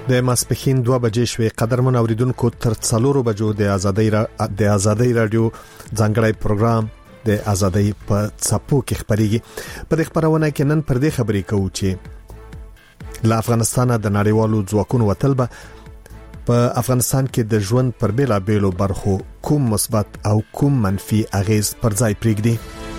د ماسپخین 2 بجې شوې قدرمن اوریدونکو تر 4 بجو د ازادۍ رادیو ځانګړی پروګرام د ازادۍ په څپو کې خبريږي. په دې خبرونه کې نن پر دې خبرې کوو چې له افغانستانه د نړیوالو ځواکونو وتل به په افغانستان کې د ژوند پر بیلابېلو برخو کوم مثبت او کوم منفي اغیز پر ځای پرېږدي.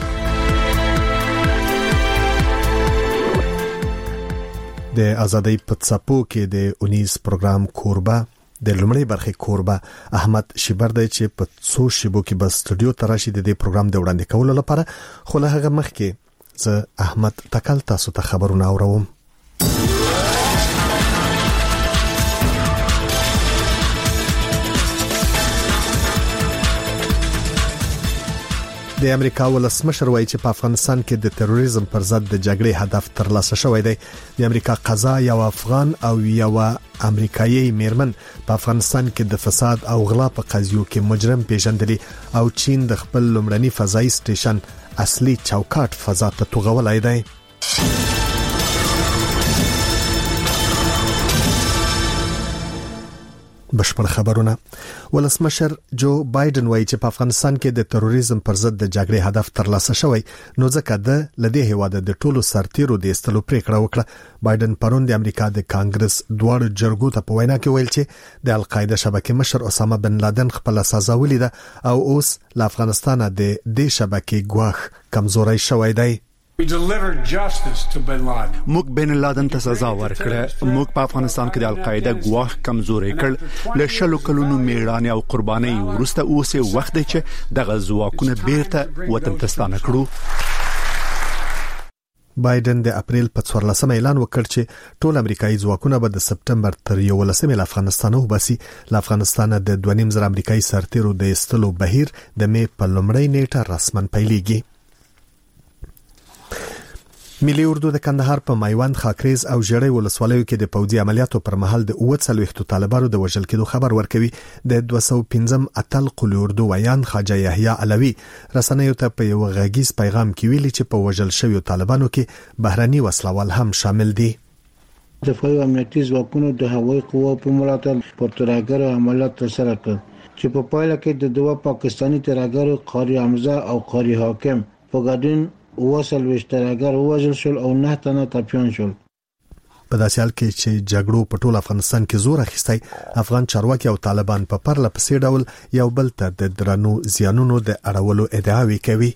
د ازادۍ په څپو کې د 19 پروګرام کوربه د لومړی برخې کوربه احمد شیبر دی چې په څو شیبو کې بس سټوډیو ته راشي د دې پروګرام د وړاندې کولو لپاره. خو له هغه مخکې زه احمد تکل تاسو ته خبرونه اورم. د امریکا ولسمشر وایي چې په افغانستان کې د تروریزم پر ضد د جګړې هدف ترلاسه شوی دی. د امریکا قضا یو افغان او یو امریکایي میرمن په افغانستان کې د فساد او غلا په قضیو کې مجرم پیژندلی او چین د خپل لومړني فضایي سټیشن اصلي چوکاټ فضا ته توغولای دی. بشپړ خبرونه. ولسمشر جو بایدن وایي چې په افغانستان کې د تروریزم پر ضد د جګړې هدف ترلاسه شوی، نو ځکه د لدې هیواد د ټولو سرتیرو د استلو پریکړه وکړه. بایدن پرون د امریکا د کانګرس دواړو جرګو ته په وینا کې ویل چې د القاعده شبکې مشر اسامه بن لادن خپل سزا ولیده او اوس له افغانستان د دې شبکې ګواښ کمزوري شوی دی. موږ بن لادن ته سزا ورکړه. موږ په افغانستان کې د القاعده ګواښ کمزوري کړ. له شلو کلونو میړانې او قربانۍ وروسته اوس وخت دی چې دغه ځواکونه بیرته وطن ته ستانه کړو. بایدن د اپریل په 14 اعلان وکړ چې ټول امریکایي ځواکونه به د سپټمبر تر 11 له افغانستان وباسي. له افغانستان د 2.5 امریکایي سرتیرو د استلو بهیر د می په لومړۍ نیټه رسمن پیلېږي. ملي اردو د کندهار په میوند، خاکریز او ژړۍ ولسوالیو کې د پوځي عملیاتو پر مهال د 40 طالبانو د وژل کېدو خبر ورکوي. د 215 اتل قلی اردو ویان خواجه یحیی علوی رسنیو ته په یو غږیز پیغام کې ویلي چې په وژل شویو طالبانو کې بهرني وسلوال هم شامل دي. دفاعي امنیتي ځواکونو د هوایي قواو په ملاتړ پر ترهګر عملیات ترسره کړ چې په پایله کې د دوه پاکستاني ترهګرو قاری حمزه او قاری حاکم په ګډون وصل وشترګر وژل شول او 9 تنه ټپيان شول. په داسې حال کې چې جګړو په ټول افغانستان کې زور اخیستی، افغان چارواکي او طالبان په پرله پسې ډول یو بل ته د درنو زیانونو د اړولو ادعاوې کوي.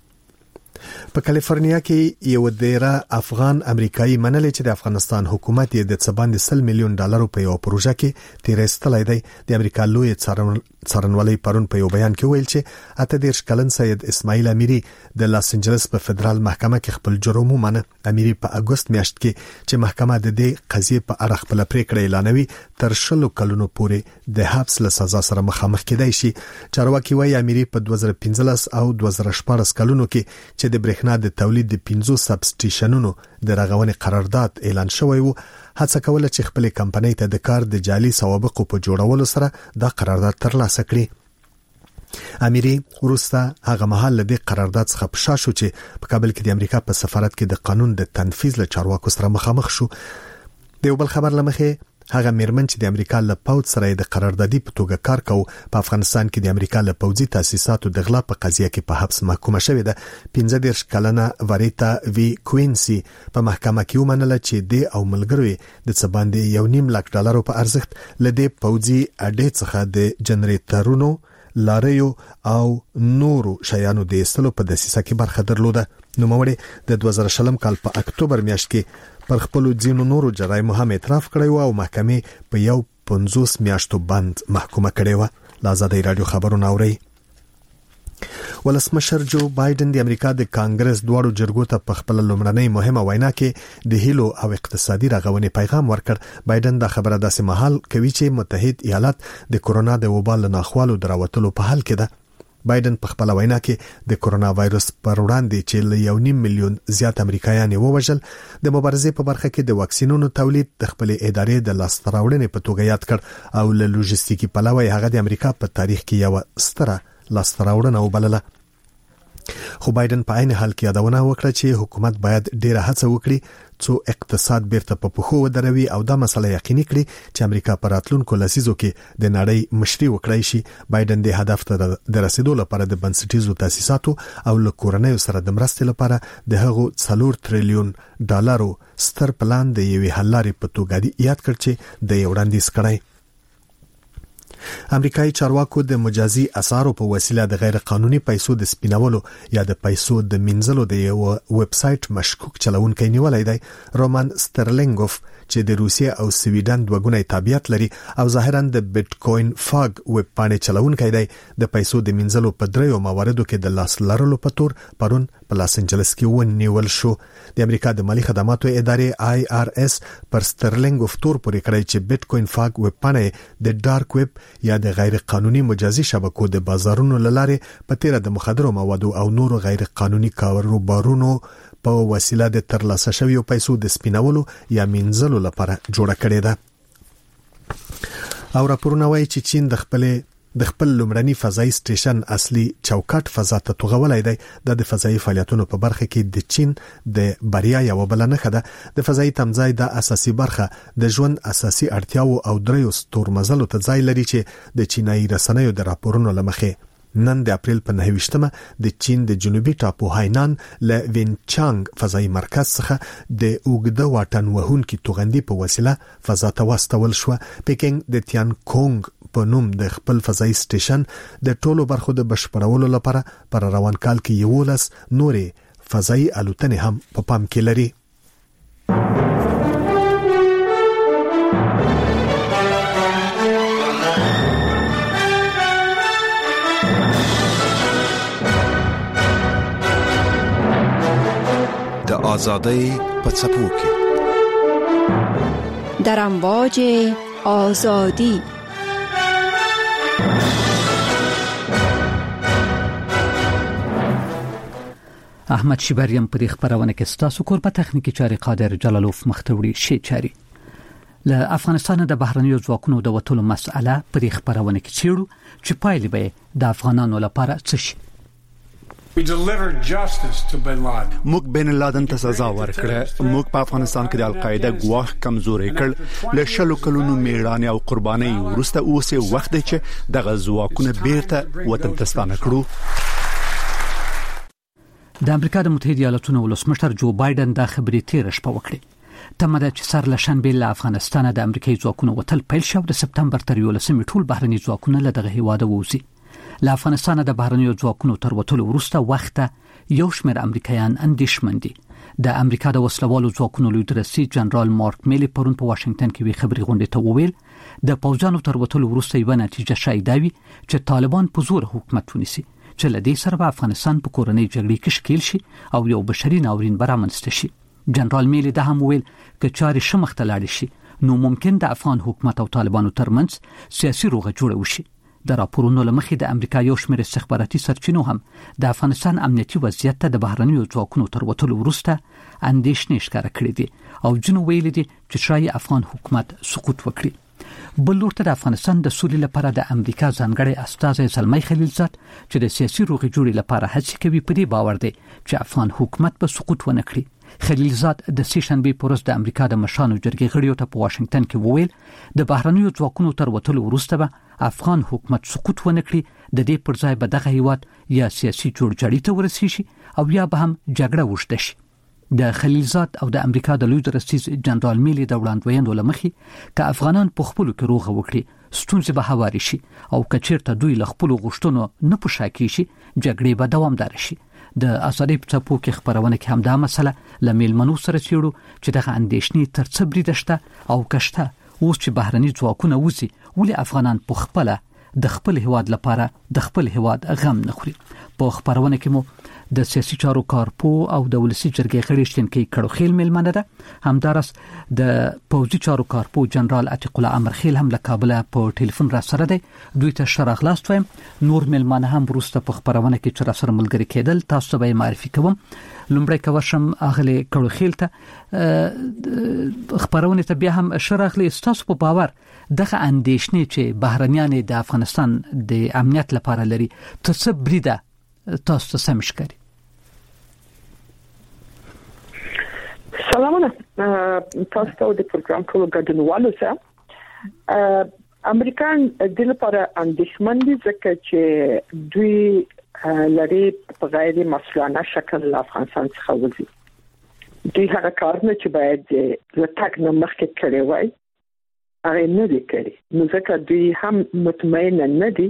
په کالیفورنیا کې یو ډیر افغان امریکایي منل چې د افغانستان حکومت یې د $100 میلیون په یو پروژه کې تیرېستلای دی. د امریکا لوی څارنوالۍ پرون په یو بیان کې ویل چې 18 کلن سید اسماعیل امیری د لاس انجلس په فدرال محکمه کې خپل جرم ومنه. امیری په اگست میاشت کې چې محکمه د دې قضیې په اړه خپل پریکړه اعلانوي تر 20 کلونو پورې د حبس له سزا سره مخامخ کېدای شي. چارواکي وايي امیری په 2015 او 2014 کلونو کې چې د برېښنا د تولید د 50 سب سټیشنونو د رغونې قرارداد اعلان شوی وو، هڅه کوله چې خپل کمپنۍ ته د کار د جعلي سوابقو په جوړولو سره دا قرارداد ترلاسه کړي. امیری وروسته هغه مهال له دې قرارداد څخه په شا شو چې په کابل کې د امریکا په سفارت کې د قانون د تنفيذ له چارواکو سره مخامخ شو. د یو بل خبر لمخه هغه میرمن چې د امریکا له پوځ سره د قراردادي په توګه کار کوي په افغانستان کې د امریکا له پوځي تاسیساتو د غلا په قضیه کې په حبس محکومه شوې ده. 15 کلنه وریتا وی کوینسی په محکمه کې ومنله چې د او ملګری د څه باندې $1.5 لک په ارزښت لدې پوځي اډې څخه د جنریټرونو، لاریو او نورو شیانو د استلو په دسیسه کې برخه درلوده. نو موړي د 2020 کال په اکتوبر میاشت کې پر خپل ځینو نورو جرایمو هم اعتراف کړی و او محکمې په یو 50 میاشتو بند محکومه کړی و. لازادي رادیو خبرونه اوري. ولسمشر جو بایدن د امریکا د کانګرس دواړو جرګو ته په خپل لومړنۍ مهمه وینا کې د هیلو او اقتصادي رغونې پیغام ورکړ. بایدن دا خبره داسې مهال کوي چې متحد ایالات د کورونا د وبا له ناخوالو دراوتلو په حال کې ده. بایدن په خپل وینا کې د کورونا وایرس پر وړاندې چې له 1.5 میلیون زیات امریکایان ووژل، د مبارزې په برخه کې د واکسینونو تولید د خپل ادارې د لاستراوړنې په توګه یاد کړ او له لوجستیکي پلوه هغه د امریکا په تاریخ کې یو ستره لاستراوړنه وبلله. خو بایدن په عین حال کې یادونه وکړه چې حکومت باید ډیره هڅه وکړي ترڅو اقتصاد بیرته په پښو ودروي او دا مسله یقیني کړي چې امریکا په راتلونکو لسیزو کې د نړۍ مشري وکړي شي. بایدن د هدف ته د رسیدو لپاره د بنسټیزو تاسیساتو او له کورنیو سره د مرستې لپاره د هغو 4 تریلیون ډالرو ستر پلان د یوې حل لارې په توګه یاد کړ چې د یو وړاندیز کړی. امریکایي چارواکو د مجازي اسعارو په وسیله د غیر قانوني پیسو د سپینولو یا د پیسو د منځلو د یو ویب سټ مشکوک چلونکي نیولای دی. رومان سترلینګوف چې د روسیې او سویډن دوګونی تابعیت لري او ظاهرا د بیټکوین فاگ ویب پاڼې چلونکي دی، د پیسو د منځلو په دریو مواردو کې د لاس لرلو په تور پرون په لاس انجلس کې ونیول شو. د امریکا د مالی خدماتو ادارې IRS پر سترلینګوف تور پورې کړی چې بیټکوین فاگ ویب پاڼې د ډارک ویب یا د غیر قانوني مجازي شبکو د بازارونو لاره په تیره د مخدرو موادو او نورو غیر قانوني کاروبارونو په وسیله د ترلاسه شویو پیسو د سپینولو یا منځلو لپاره جوړه کړې ده. او راپورونه وايي چې چین د خپل لومړني فضایي سټیشن اصلي چوکاټ فضا ته توغولای دی. د فضایي فعالیتونو په برخه کې د چین د بریا یو بل نه خده. د فضایي تمځای د اساسي برخه د ژوند اساسي اړتیاو او دریو ستورمزلو ته ځای لري چې د چینایي رسنیو د راپورونو لمخې نن د اپریل په 9 د چین د جنوبي ټاپو هاینان له وینچانګ فضایي مرکز څخه د اوګده واټن وهونکي توغندي په وسیله فضا ته واستول شو. پیکینګ د تیان کونګ په نوم د خپل فضایي سټیشن د ټولو برخو د بشپړولو لپاره پر روان کال کې 11 نورې فضایي الوتنې هم په پام کې لري. د آزادۍ په څپو کې در امواج آزادی. احمد شیبریم پر خبرونه کې ستاسو کور په تخنیکی چاري قادر جلالوف مختوری شي چاري. له افغانستان د بهرنیو ځواکونو د وټولو مسأله پر خبرونه کې چیرو چې پایلې به د افغانانو لپاره څه شي. موږ بن لادن ته سزا ورکړه. موږ په افغانستان کې د القاعده ګواښ کمزوري کړ. له شلو کلونو میړانه او قرباني ورسته اوس وخت دی چې د غزواکونه بیرته وطن ته ستانه کړو. د امریکا د متحده ایالاتونو ولسمشر جو بایدن دا خبرې تیر شپه وکړه. تمه ده چې سر لشنبه له افغانستان د امریکایي ځواکونو وتل پیل شو. د سپتمبر تر 11 ټول بهرني ځواکونه له دغه هیواده ووزي. له افغانستان د بهرنیو ځواکونو تر وتلو وروسته وخت یو شمېر امریکایان اندېښمن دي. د امریکا د وسلوالو ځواکونو لوی رئیس جنرال مارک میلی پرون په واشنگټن کې وی خبري غونډه ته وویل د پوځانو تر وتلو وروسته یو نتیجه شای دی چې طالبان په زور حکومت ونیسي چې لدې سره په افغانستان په کورنۍ جګړې کې شکیل شي او یو بشري ناورین برامنسته شي. جنرال میلی د هم ویل چې چاري شمخ ته لاړ شي نو ممکن د افغان حکومت او طالبانو ترمنځ سیاسي روغه جوړه وشي. د راپورونو لمخې د امریکا یو شمېر استخباراتي سرچینو هم د افغانستان امنیتي وضعیت ته د بهرنیو ځواکونو تر وتلو وروسته اندېښنې ښکاره کړې دي او ځینو ویلي دي چې شاید افغان حکومت سقوط وکړي. بل لورته د افغانستان د سولې لپاره د امریکا ځانګړی استازی زلمی خلیلزاد چې د سیاسي روغې جوړې لپاره هڅې کوي په دې باور دی چې افغان حکومت به سقوط ونه کړي. خلیلزاد د سیشنبه پورز د امریکا د مشرانو جرګې غړیو ته په واشنگټن کې وویل د بهرنیو ځواکونو تر وتلو وروسته به افغان حکومت سقوط ونه کړي. د دې پر ځای به دغه هیواد یا سیاسي جوړجاړي ته ورسیږي او یا به هم جګړه وشته شي. د خلیلزاد او د امریکا د لوی رئیس جنرال میلی د وړاندوینو لمخې که افغانان په خپل کې روغه وکړي ستونزې به هواري شي او کچیرته دوی له خپل غوښتنو نه پوښاکي شي جګړې به دوامدار شي. د آزادۍ په څپو کې خبرونه کې هم دا مسله لمیلمنو سره چیرو چې دغه اندېښنې تر څه بریده شته او کشته اوس چې بهرني ځواکونه وځي ولې افغانان په خپل د خپل هیواد لپاره د خپل هیواد غم نه خوري. په خبرونه کې مو د سیاسي چارو کارپو او د ولسی جرګې غړي شتنکي کړوخیل ملمنه ده. همدارس د پوځي چارو کارپو جنرال عتیق الله امرخیل هم له کابل په ټلیفون را سره دی. دوی ته شراغلاست وایم. نور ملمنه هم وروسته په خبرونه کې چې را سره ملګری کېدل تاسو به معرفي کوم. لومړی کوشم اغلی کړوخیل ته خبرونه ته بیا هم شراغلی تاسو په باور دغه اندېښنې چې بهرنیان د افغانستان د امنیت لپاره لري څه بریده تاسو ته سمشکري. سلامونه تاسو د پروګرام ټول ګډونوالو سره امریکایان د لپاره اندېښمن دي ځکه چې دوی لري په غیر مسؤلانه شکل له افغانستان څخه وځي دوی هغه کارونه چې باید د تک نه مخکې کړی وای هغه نه دي کړی نو ځکه دوی هم مطمئن نه دي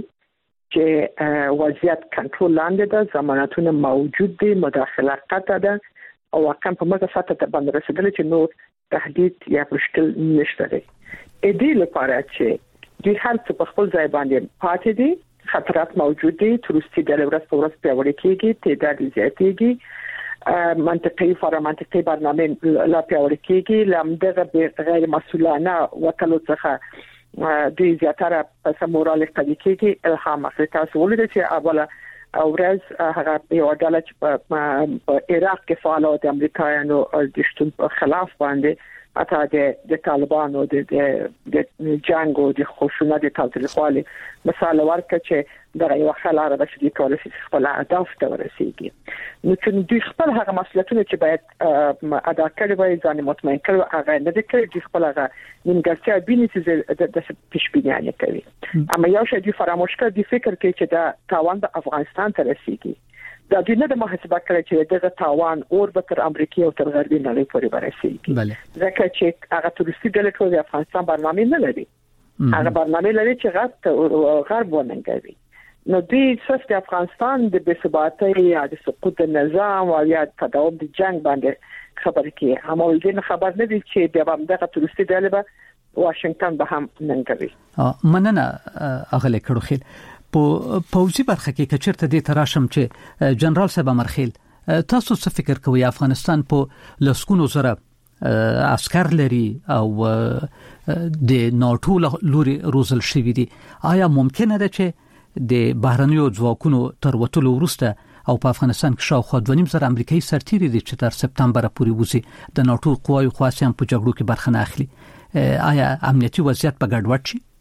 چې وضعیت کنټرول لاندې ده ضمانتونه موجود دي مداخله قطع ده او واقعا په موږ ساته ته باندې رسیدل چې نو تهدید یا مشکل نشته دی دې لپاره چې دوی هر څه په خپل ځای باندې پاتې دي خطرات موجود دي تروریستي ډلې ورځ په ورځ پیاوړې کیږي تعداد زیاتېږي منطقي فرامنطقي برنامه لا پیاوړې کیږي لامدغه غیر مسؤلانه وکړو څخه دوی زیاتره په سمورال قضیه کېږي الهام اخلي تاسو ولید چې اوله ورځ هغه یو ډله چې په عراق کې فعال د امریکایانو د شتون په خلاف باندې اته د طالبانو د جنگ او د خشونت د تاوتریخوالي مثال ورکړي چې د یو خلاره د شدي کولای خپل اهداف ته ورسیږي نو چې دوی خپل هغه مسؤلیتونه چې باید ادا کړي وي ځان مطمئن کړي هغه نه دي کړي د خپل هغه نیمګړتیا بیني چې د تشبیهانه کوي اما یو شی دوی فراموش کړي د فکر کې چې دا تاوان د افغانستان ته رسیږي دا دوی نه د محاسبه کړی چې دغه تاوان اور به تر امریکا او تر غربي نړۍ پورې ورسیږي ځکه چې هغه تروریستي ډلې ټول د افغانستان برنامه نه لري هغه برنامه لري چې غرب وننګوي نو دوی صرف د افغانستان د بېثباتۍ یا د سقوط نظام او یا تداوم د جنگ باندې خبرې کوي هم ولدین خبر نه دي چې د دغه تروریستي ډلې به واشنگټن به هم ننګوي مننه اغله کړو خیل په پوزي برخه کې کچرته د تراشم چې جنرال صاحب امرخیل تاسو څه فکر کوئ افغانستان په لسکونو سره عسكر لري او د ناتو لوري روزل شوی دي آیا ممکنه ده چې د بهرنیو ځواکونو تر وټلو وروسته او په افغانستان کې شاوخوا 2.5 امریکایي سرتیري دي چې تر سپتمبر پورې وځي د ناتو قواوی خاصه په جګړو کې برخه نه اخلي آیا امنیتي وضعیت په ګډوډ شي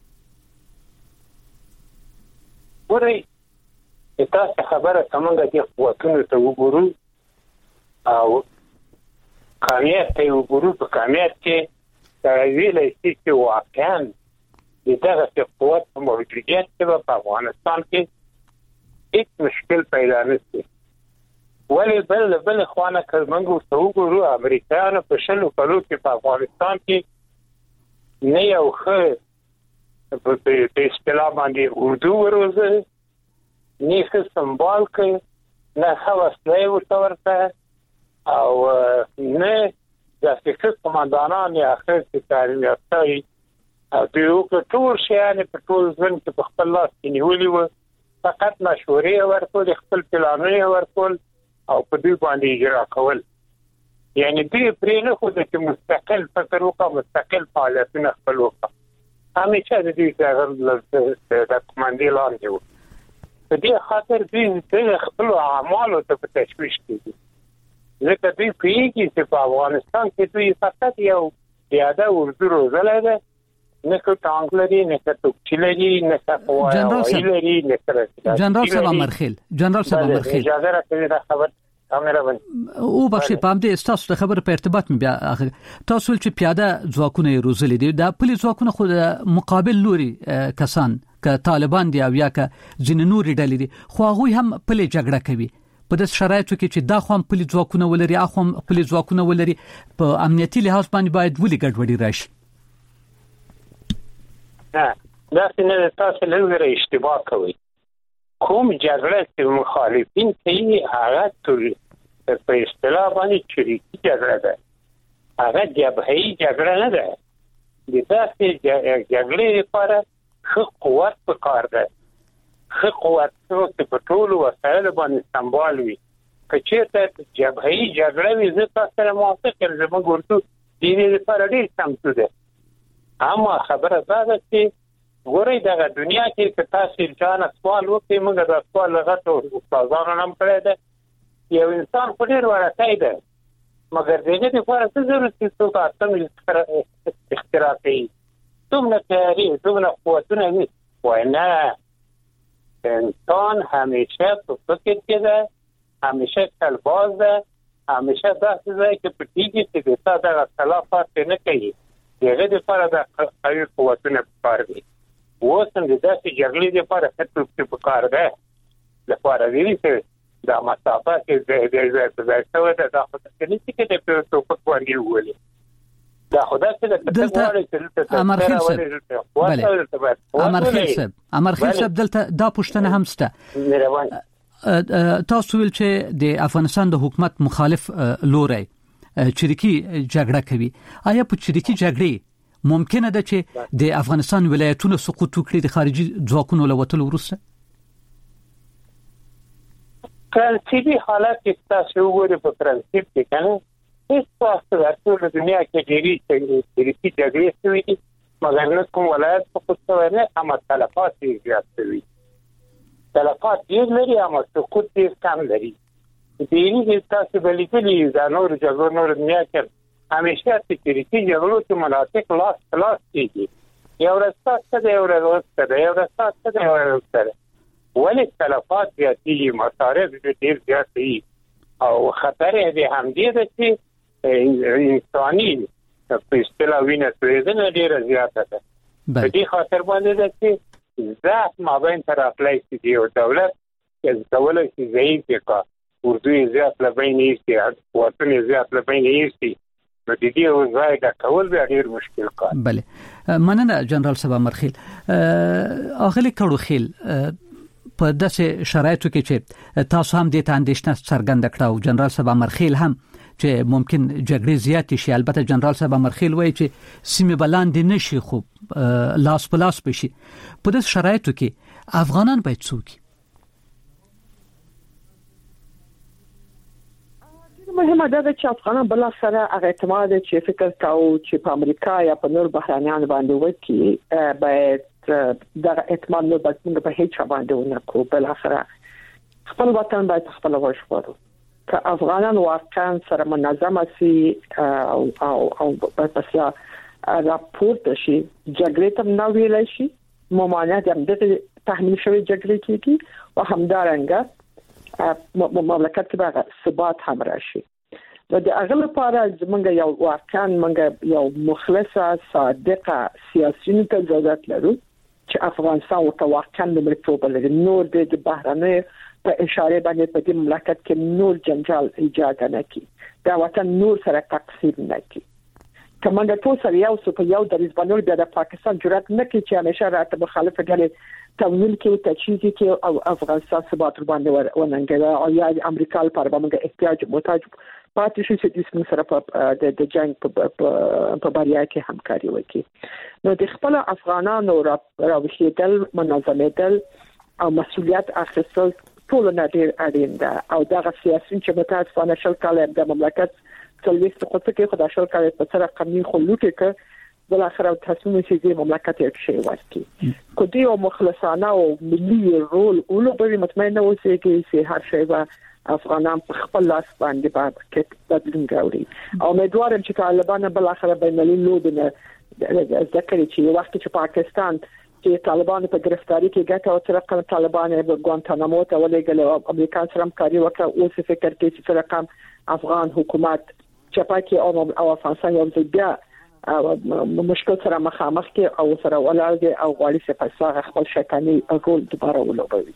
ورې تاسو خبره څنګه دي قوتونو ته وګورو او کامیاب ته وګورو په کامیاب کې دا ویلې چې واقعا دغه قوت په موجودیت کې په افغانستان کې هیڅ مشکل پیدا نشي ولې بل خوانه کلمنګو ته وګورو امریکایانو په شلو کلو کې په افغانستان کې نه یو ښه په اصطلاح باندې اردو وروزه نه سمبال کې نه حواسله ورته او نه د فکر کمانډانان یا اخر چې تعلیم یافته او دوی ټول شیان په ټول ځن کې په خپل لاس کې نیولي وو فقط مشورې ورکول خپل پلانونه ورکول او په دوی باندې اجرا کول یعنی دوی پرې نه خو د مستقل فکر وکړه مستقل فعالیتونه خپل وکړه همیشه د دې څنګه د کمانډي لاندې وو په دې خاطر دوی خپل اعمالو ته په تشویش کېږي ځکه دوی پیږي چې په افغانستان کې دوی فقط یو پیاده اردو روزلای ده نه کو ټانک لري نه کو توپچی لري نه کو وایي لري نه سره جنرال صاحب امرخیل اجازه راکړئ دا خبر او بخشي پام دې تاسو د خبر په ارتباط بیا تاسو چې پیاده ځواکونه روزلي دي د پولیس ځواکونه خو د مقابل لوري کسان ک طالبان دي او یا ک ځین نوري ډلې دي خو هغه هم په جګړه کوي په داس شرایطو کې چې دا خو هم پولیس ځواکونه ولري اخو هم پولیس ځواکونه ولري په امنیتي لحاظ باندې باید ولې ګډوډي راشي دا څنګه تاسو له اشتباه کوي کوم جګړه چې مخالفین کوي هغه ټول په اصطلاح باندې چریکي جګړه ده هغه جبهه‌ای جګړه نه ده د تاسو جګړې لپاره خو قوت پکار ده خو قوت چې په ټول وسایل باندې سمبال وي کچېته جبهه‌ای جګړه وي زه تاسو سره موافق یم زموږ ورته دې لپاره ډېر سمته ده اما خبره دا ده چې ګورئ دغه دنیا کې که تاسو ځان سوال وکړئ موږ دا سوال لغته استادانو هم کړی ده یو انسان خو ډېر ورته ده مګر دغه لپاره څه ضرورت چې څوک اتم اختراع کوي څومره تیاري څومره قوتونه وي وای نه انسان همیشه په فکر کې ده همیشه کلباز ده همیشه دا څه چې په ټیګي چې د ساده خلافات نه کوي دغه د لپاره د قوي قوتونه کار دي وسم د داسې جګړې لپاره هڅه په کار ده لپاره دی چې دا مسافه چې د څه وته دا خو څه نشي کې د په کوړی وولي دا خدای څه د امرخیل صاحب دلته دا پښتنه هم سته تاسو ویل چې د افغانستان د حکومت مخالف لوري چریکي جګړه کوي آیا په چریکي جګړې ممکنه ده چې د افغانستان ولایتونو سقوط وکړي د خارجي ځواکونو له وټلو وروسته پرنسيبي حالت کې تاسو وګورئ په پرنسيپ کې کنه هیڅ تاسو د ټول دنیا کې ډېری جګړې شوې دي مګر نه کوم ولایت په څه نه هم تلفات زیات شوي تلفات یې لري هم سقوط یې کم لري دې تاسو بلکې دا نور جګړو نور دنیا کې همیشه سکیورټي جګړو کې مناطق لاس کیږي یو رساست ده یو رساست ولی تلفات زیاتیږي مصارف ډېر زیات دي او خطر دې هم دې ده چې انساني په اصطلاح وینه تویدنه ډېر زیاته ده په دې خاطر باندې ده چې ذات مابین تر خپلای دي او دولت چې دولت چې ضعیف کا اردو زیات لبین ایستي وطن زیات لبین ایستي نو د دې وضعیت د کول به ډېر مشکل کار بله مننه جنرال صاحب امرخیل اغلی کړو خیل په داسې شرایطو کې چې تاسو هم د اندېښنه څرګنده کړه او جنرال صاحب امرخیل هم چې ممکن جګړې زیات شي البته جنرال صاحب امرخیل وایي چې سیمه بلاندې نشي خو لاس په لاس بشي په داسې شرایطو کې افغانان باید څوک مهمه ده چې افغانان بل سره هغه اعتماد چې فکر کاوه چې په امریکا یا په نور بهرانيان باندې وکړي باید دا اعتماد نو په هیڅ باندې ونکو بل اخره خپل وطن باید خپل وژغورو که افغانان واقعا سره منظم سي او پس راپورټ شي جګړې ته نو ویل شي ممانعت هم د تحمیل شوی جګړې کیږي او همدارنګه مملکت کې به ثبات هم راشي نو د هغه لپاره موږ یو واقعا موږ یو مخلصه صادقه سیاسي ته ضرورت لرو چې افغانستان او واقعا لمرتوب لري نور د بهرنۍ په اشاره باندې په دې مملکت کې نور جنجال ایجاد نه کی دا وطن نور سره تقسیم نه کی کمانډر ټول سره یو څه په یو د ریزبانول بیا د پاکستان جرأت نه کوي چې همیشه راته مخالفه ډلې تمویل کوي تجهیز کوي او افغانستان ثبات باندې وننګي او یا امریکا لپاره باندې احتیاج محتاج پاتې شي چې د سره په د جنگ په بریا کې همکاري وکړي نو د خپل افغانانو راوښیدل منظمېدل او مسؤلیت اخیستل ټول نه ډېر اړین ده او دا سیاسي چې متاسفانه شل کال د مملکت څلويست خصوصي کې خدای شل کال په سره قانوني خلوټه کې بل اخر تصمیم چې د مملکت یو شی ورکی کو دی او مخلصانه او ملي رول اولو مطمئن اوسئ چې هر شی به افغانان په خپل لاس باندې کې بدلون راوړي او امیدوارم چې طالبان بل اخر بینالمللي لوبنه ذکر چې وخت چې پاکستان چې طالبان په گرفتاری کې ګټه او ترقه طالبان په ګوانتانامو ته ولېګل او امریکا سره همکاري وکړه او څه فکر کوي چې رقم افغان حکومت چپاکی او افغانستان یو ځای مشکل سره مخامخ کې او سره ولاړ او غواړي چې په خپل شیطانی رول دوباره ولوبوي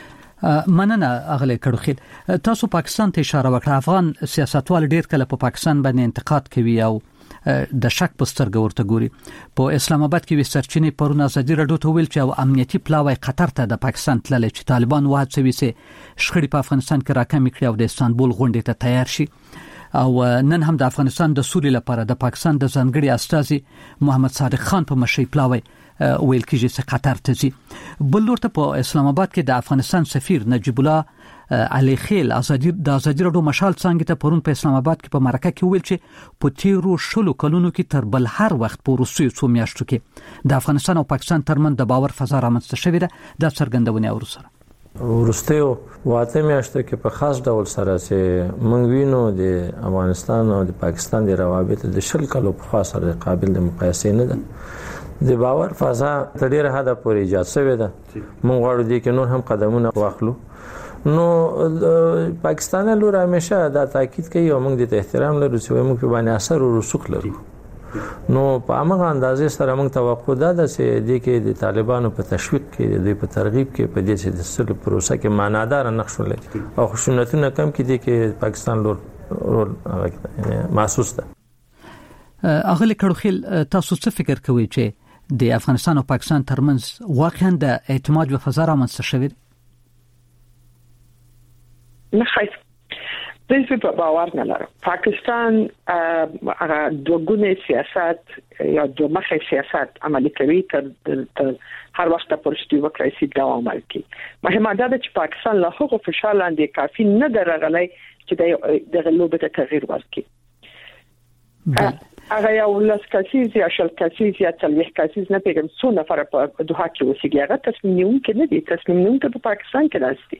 مننه اغلی کړوخیل تاسو پاکستان ته اشاره وکړه افغان سیاستوال ډیر کله په پاکستان باندې انتقاد کوي او د شک په سترګه ورته ګوري په اسلام آباد کې وسرچینې پرونه ازادي راډیو ته ویل چې او امنیتي پلاوی قطر ته د پاکستان تللی چې طالبان وهڅوي چې شخړې په افغانستان کې راکمې کړي او د استانبول غونډې ته تیار شي او نن هم د افغانستان د سولې لپاره د پاکستان د ځانګړي استازي محمد صادق خان په مشرۍ پلاوی ویل کېږي چې قطر ته ځي بل ورته په اسلام آباد کې د افغانستان سفیر نجیب الله علي خیل د ازادي راډیو مشال څنګه ته پرون په اسلام آباد کې په مرکه کې ویل چې په تیرو شلو کلونو کې تر بل هر وخت په روسي څو میاشتو کې د افغانستان او پاکستان ترمن د باور فضا رامنځته شوې ده د څرګندونې ورسره ورستیو واته میاشتو کې په خاص ډول سره چې موږ وینو د افغانستان او د پاکستان د روابط د شل کلو په خاصه قابل د مقایسې نه ده د باور فضا تر ډیره حد پورې ایجاد شوې ده موږ غواړو چې نور هم قدمونه واخلو نو پاکستان لور همیشه دا تاکید کوي او موږ د احترام لرو چې موږ په باندې اثر او رسوخ لرو. نو په هغه اندازې سره موږ توقع ده چې د کې د طالبانو په تشویق کې د په ترغیب کې په دې چې د صلح پروسه کې معنادار نقش ولري او خشونتونه کم کې دي کې پاکستان رول محسوس ده. اغلی کړوخیل تاسو څه فکر کوئ چې د افغانستان او پاکستان ترمنځ واقعا د اعتماد او فضا رامنځته شوی؟ نه خیر د باور نه لرم. پاکستان هغه دوګونه سیاست یا دوه مخه سیاست عملي کوي تر هر وخت پرشتي وکړي دوام کوي. مهمه ده چې پاکستان له هغو فشار لاندې کافي نه درغلي چې د غلوبه ته تغییر ورکړي. هغه یو لاس کسیز یا شل کسیز یا تلويح کسیز نه پیګم څو نفر په دوحه کې وسیږي. هغه تصمیم نیونکي نه دي. تصمیم نیونکي په پاکستان کې راځي.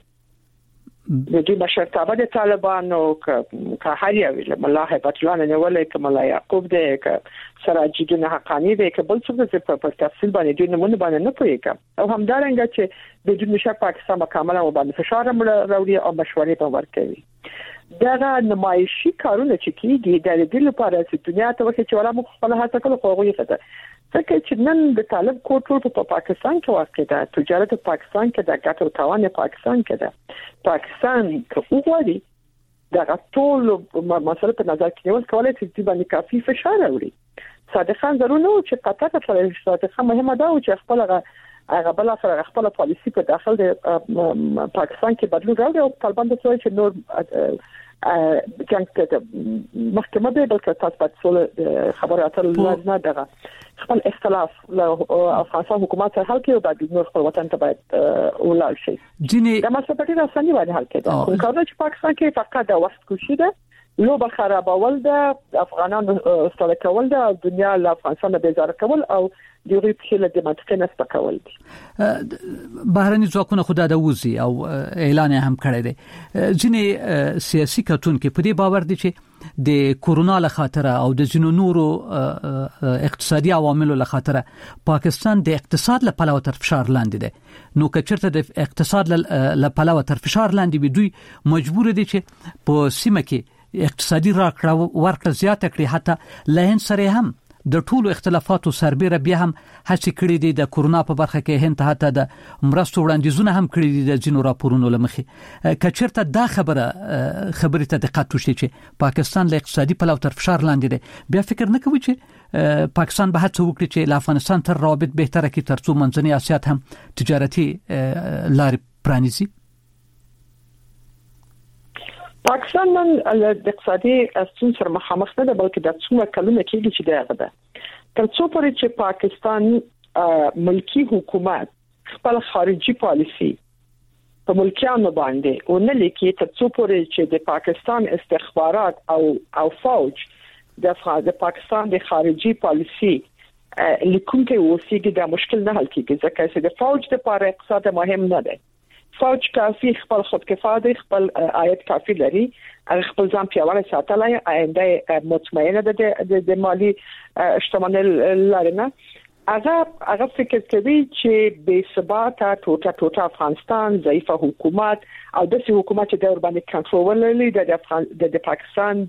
د دې مشرتابه د طالبانو که هر یو ملا هیبت الله نه ولې که ملا یعقوب دې که سراج الدین حقانی دې که بل څه په تفصیل باندې دې نمونه باندې نه پوهیږم. او همدارنګه چې د جمهوریت شاه پاکستان مکمل باندې فشار راوړي او مشورې په ورکوي. دا نمایشي کارونه چې کیږي د دې لپاره چې دنیا ته وکړي چې ولا مخ خپل هڅه کوي خو غوي فته ځکه چې نن د طالب کوټول په پاکستان کې واقع ده. تجارت په پاکستان کې د ګټو تاوان په پاکستان کې ده. پاکستان که وګوري دا ټول مسله په نظر کې نیول کولای شي چې باندې کافي فشار راوړي. صادق خان ضروري نو چې قطر سره صادق خان مهمه ده چې خپل هغه بل سره خپل پالیسی په داخل د پاکستان کې بدلون راوړي او طالبان د څه چې نور جنگ ته محکمه به بلکې تاسو په څول خبره اترې نه دغه خپل اختلاف له افغانستان حکومت سره حل کړي او د نور خپل وطن ته باید ولال شي. ځینې د مسله په ډیره اساني باندې حل کړي. کارونه چې پاکستان کې فقط د وخت کوشي ده لو به خرابول ده افغانانو ستل کول ده دنیا له افغانستان بیزار کول او دغه په له د منطقې نه سپکول دي. بهرني ځواکونه خدای د وزي او اعلان هم کړی دی. ځینې سیاسي کتونکو په دې باور دي چې د کورونا له خاطر او د ځینو نورو اقتصادي عواملو له خاطر پاکستان د اقتصاد له پلوه تر فشار لاندې دی. نو کچرته د اقتصاد له پلوه تر فشار لاندې وي دوی مجبور دي چې په سیمه کې اقتصادي راکړه ورکړه زیاته کړي. حتی لهن سره هم د ټولو اختلافاتو سربېره بیا هم هڅه کړې دي د کورونا په برخه کې هند ته حتی د مرستو وړاندیزونه هم کړې دي د ځینو راپورونو لمخې. کچرته دا خبره ته دقت وشي چې پاکستان له اقتصادي پلوه تر فشار لاندې دی بیا فکر نه کوي چې پاکستان به هڅه وکړي چې له افغانستان تر روابط بهتره کړي ترڅو منځنۍ اسیا هم تجارتي لارې پرانیزي. پاکستان نن د اقتصادي ستونزو سره مخامخ نه ده بلکې د څومره کلونه کېږي چې دا ده. تر څو پورې چې پاکستان ملکی حکومت خپل خارجي پالیسی په ملکیانو باندې او نه لیکي تر څو پورې چې د پاکستان استخبارات او فوج د پاکستان د خارجي پالیسی لیکونکي وسیږي دا مشکل نه حل کیږي ځکه چې د فوج لپاره اقتصاد مهم نه ده. فوج کافي خپل خودکفا دي خپل عاید کافي لري خپل ځان پیاوړی ساتلای آینده مطمئنه ده د مالی شتمنۍ لرنه. هغه فکر کوي چې بې ثباته ټوټه افغانستان ضعیفه حکومت او د حکومت چې د باندې کنټرول لري د پاکستان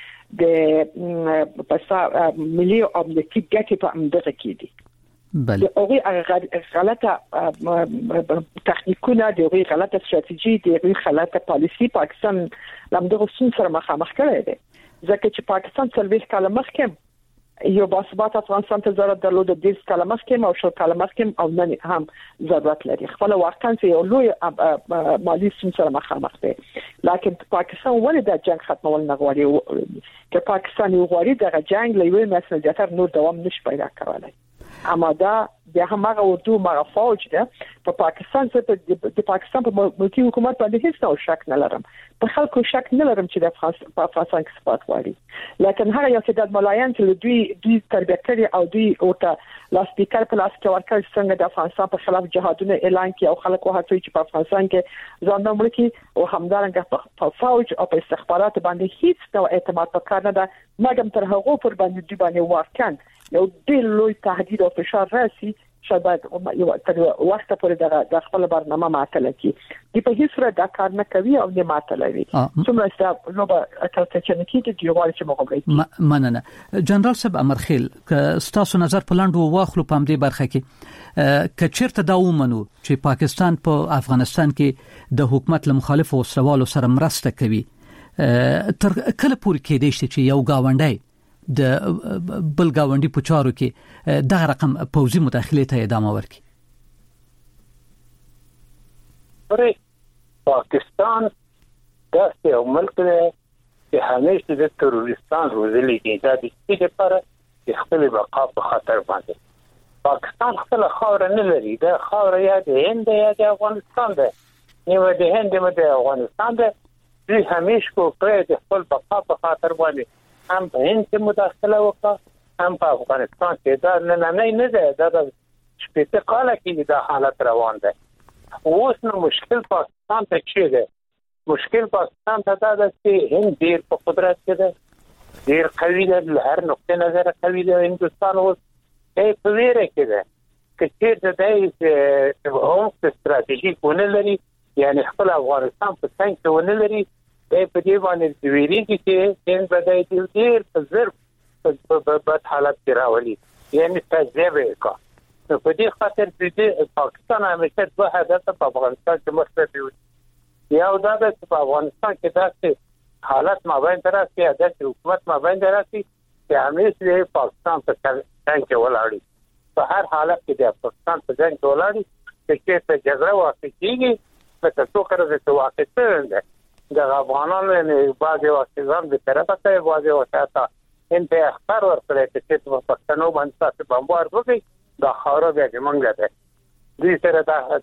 د پسا ملي امنیتي ګټې په امدغه کې دي. بله اوغه غلطه تخنیکونه دی غلطه استراتیژي دی غلطه پالیسی پاکستان لمدغه سره مخامخ کړی دی ځکه چې پاکستان څلويخ کاله مخکې یو باسبات افغانستان ته ضرورت درلود د 10 کاله مخکې او شل کاله مخکې او نن هم ضرورت لري خپل واقعا یو لوی مالی سره مخامخ دی. لکه پاکستان ولې د جنگ ختمول نه غواړي چې پاکستان یو غواړي د جنگ لوی مسئولیت نور دوام نشي پیدا کولای. اما دا بیا هم هغه ورته ما فوج ده په پاکستان څخه د پاکستان په ملکی حکومت باندې هیڅ ډول شک نه لرم. په خلکو شک نه لرم چې د افغانستان کې ثبات غواړي. لکه هغه یو څه د ملایان چې دوی تربیه کړي او دوی ورته لاس سپیکر په لاس کې ورکړ څنګه د افغانستان په خلاف جهادونه اعلان کړي او خلکو هڅوي چې په افغانستان کې ځان ملکی او همدارنګه په فوج او په استخبارات باندې هیڅ ډول اعتماد پکار نه ده مګم تر هغه پر باندې دی باندې واقعا یو ډېر لوی تهدید او فشار راسي شاید یو تر وخت پورې د خپل برنامه معطل کی دی په هیڅ صورت دا کار نه کوي او نه معطلوي څومره چې نو به تاسو چې کیږي چې یو چې موږ مننه جنرال صاحب امرخیل که تاسو نظر پلاند واخلو په دې برخه کې کچرته دا ومنو چې پاکستان په افغانستان کې د حکومت له مخالفو سوالو سره مرسته کوي تر کله پورې کېدای شي چې یو گاونډي د بل گاونډي په چارو کې دغه رقم پوځي مداخله ته ادامه ورکړي؟ پرې پاکستان داسې یو ملک دی چې همیشه د تروریستان روزلي دي دا د دې لپاره چې خپل بقا په خطر باندې پاکستان خپل خاور نه لري دا خاور یا د هند یا د افغانستان ده نیو د هند مده افغانستان ده دوی همیشه کو پرې د خپل بقا په خاطر باندې هم په هند کې مداخله وکړه هم په افغانستان کې دا نه ده دا د شپږ کاله کې دا حالت روان ده اوس نو مشکل پاکستان ته چی ده مشکل پاکستان ته دا ده چې هند ډیر په قدرت کې ده ډیر قوي ده له هر نقطه نظر قوي ده هندستان اوس په ویره کې ده چې د هم استراتیژیک ونه لري یعنی خپل افغانستان په څنګه کې ونه لري په دې باندې ویریږي چې هند بدای ډیر په ضرب په حالت کې راولي یعنی تجربه وکړه نو په دې خاطر چې پاکستان همیشه دوه هدف په افغانستان کې مخته دی یو دا چې په افغانستان کې داسې حالت مابین دراسي هدف حکومت مابین دراسي چې همیشه پاکستان په څنګه کې ولاړی په هر حالت کې د پاکستان په څنګه کې ولاړی چې په جګړه واقع کیږي په تاسو کړه چې واقع څنګه د افغانانو نه بعضي واسطان د طرفه ته بعضي واسطه انته اختر ورکړي چې په پښتنو باندې تاسو بمبار وکړي دا خاوره به منګه ده دې سره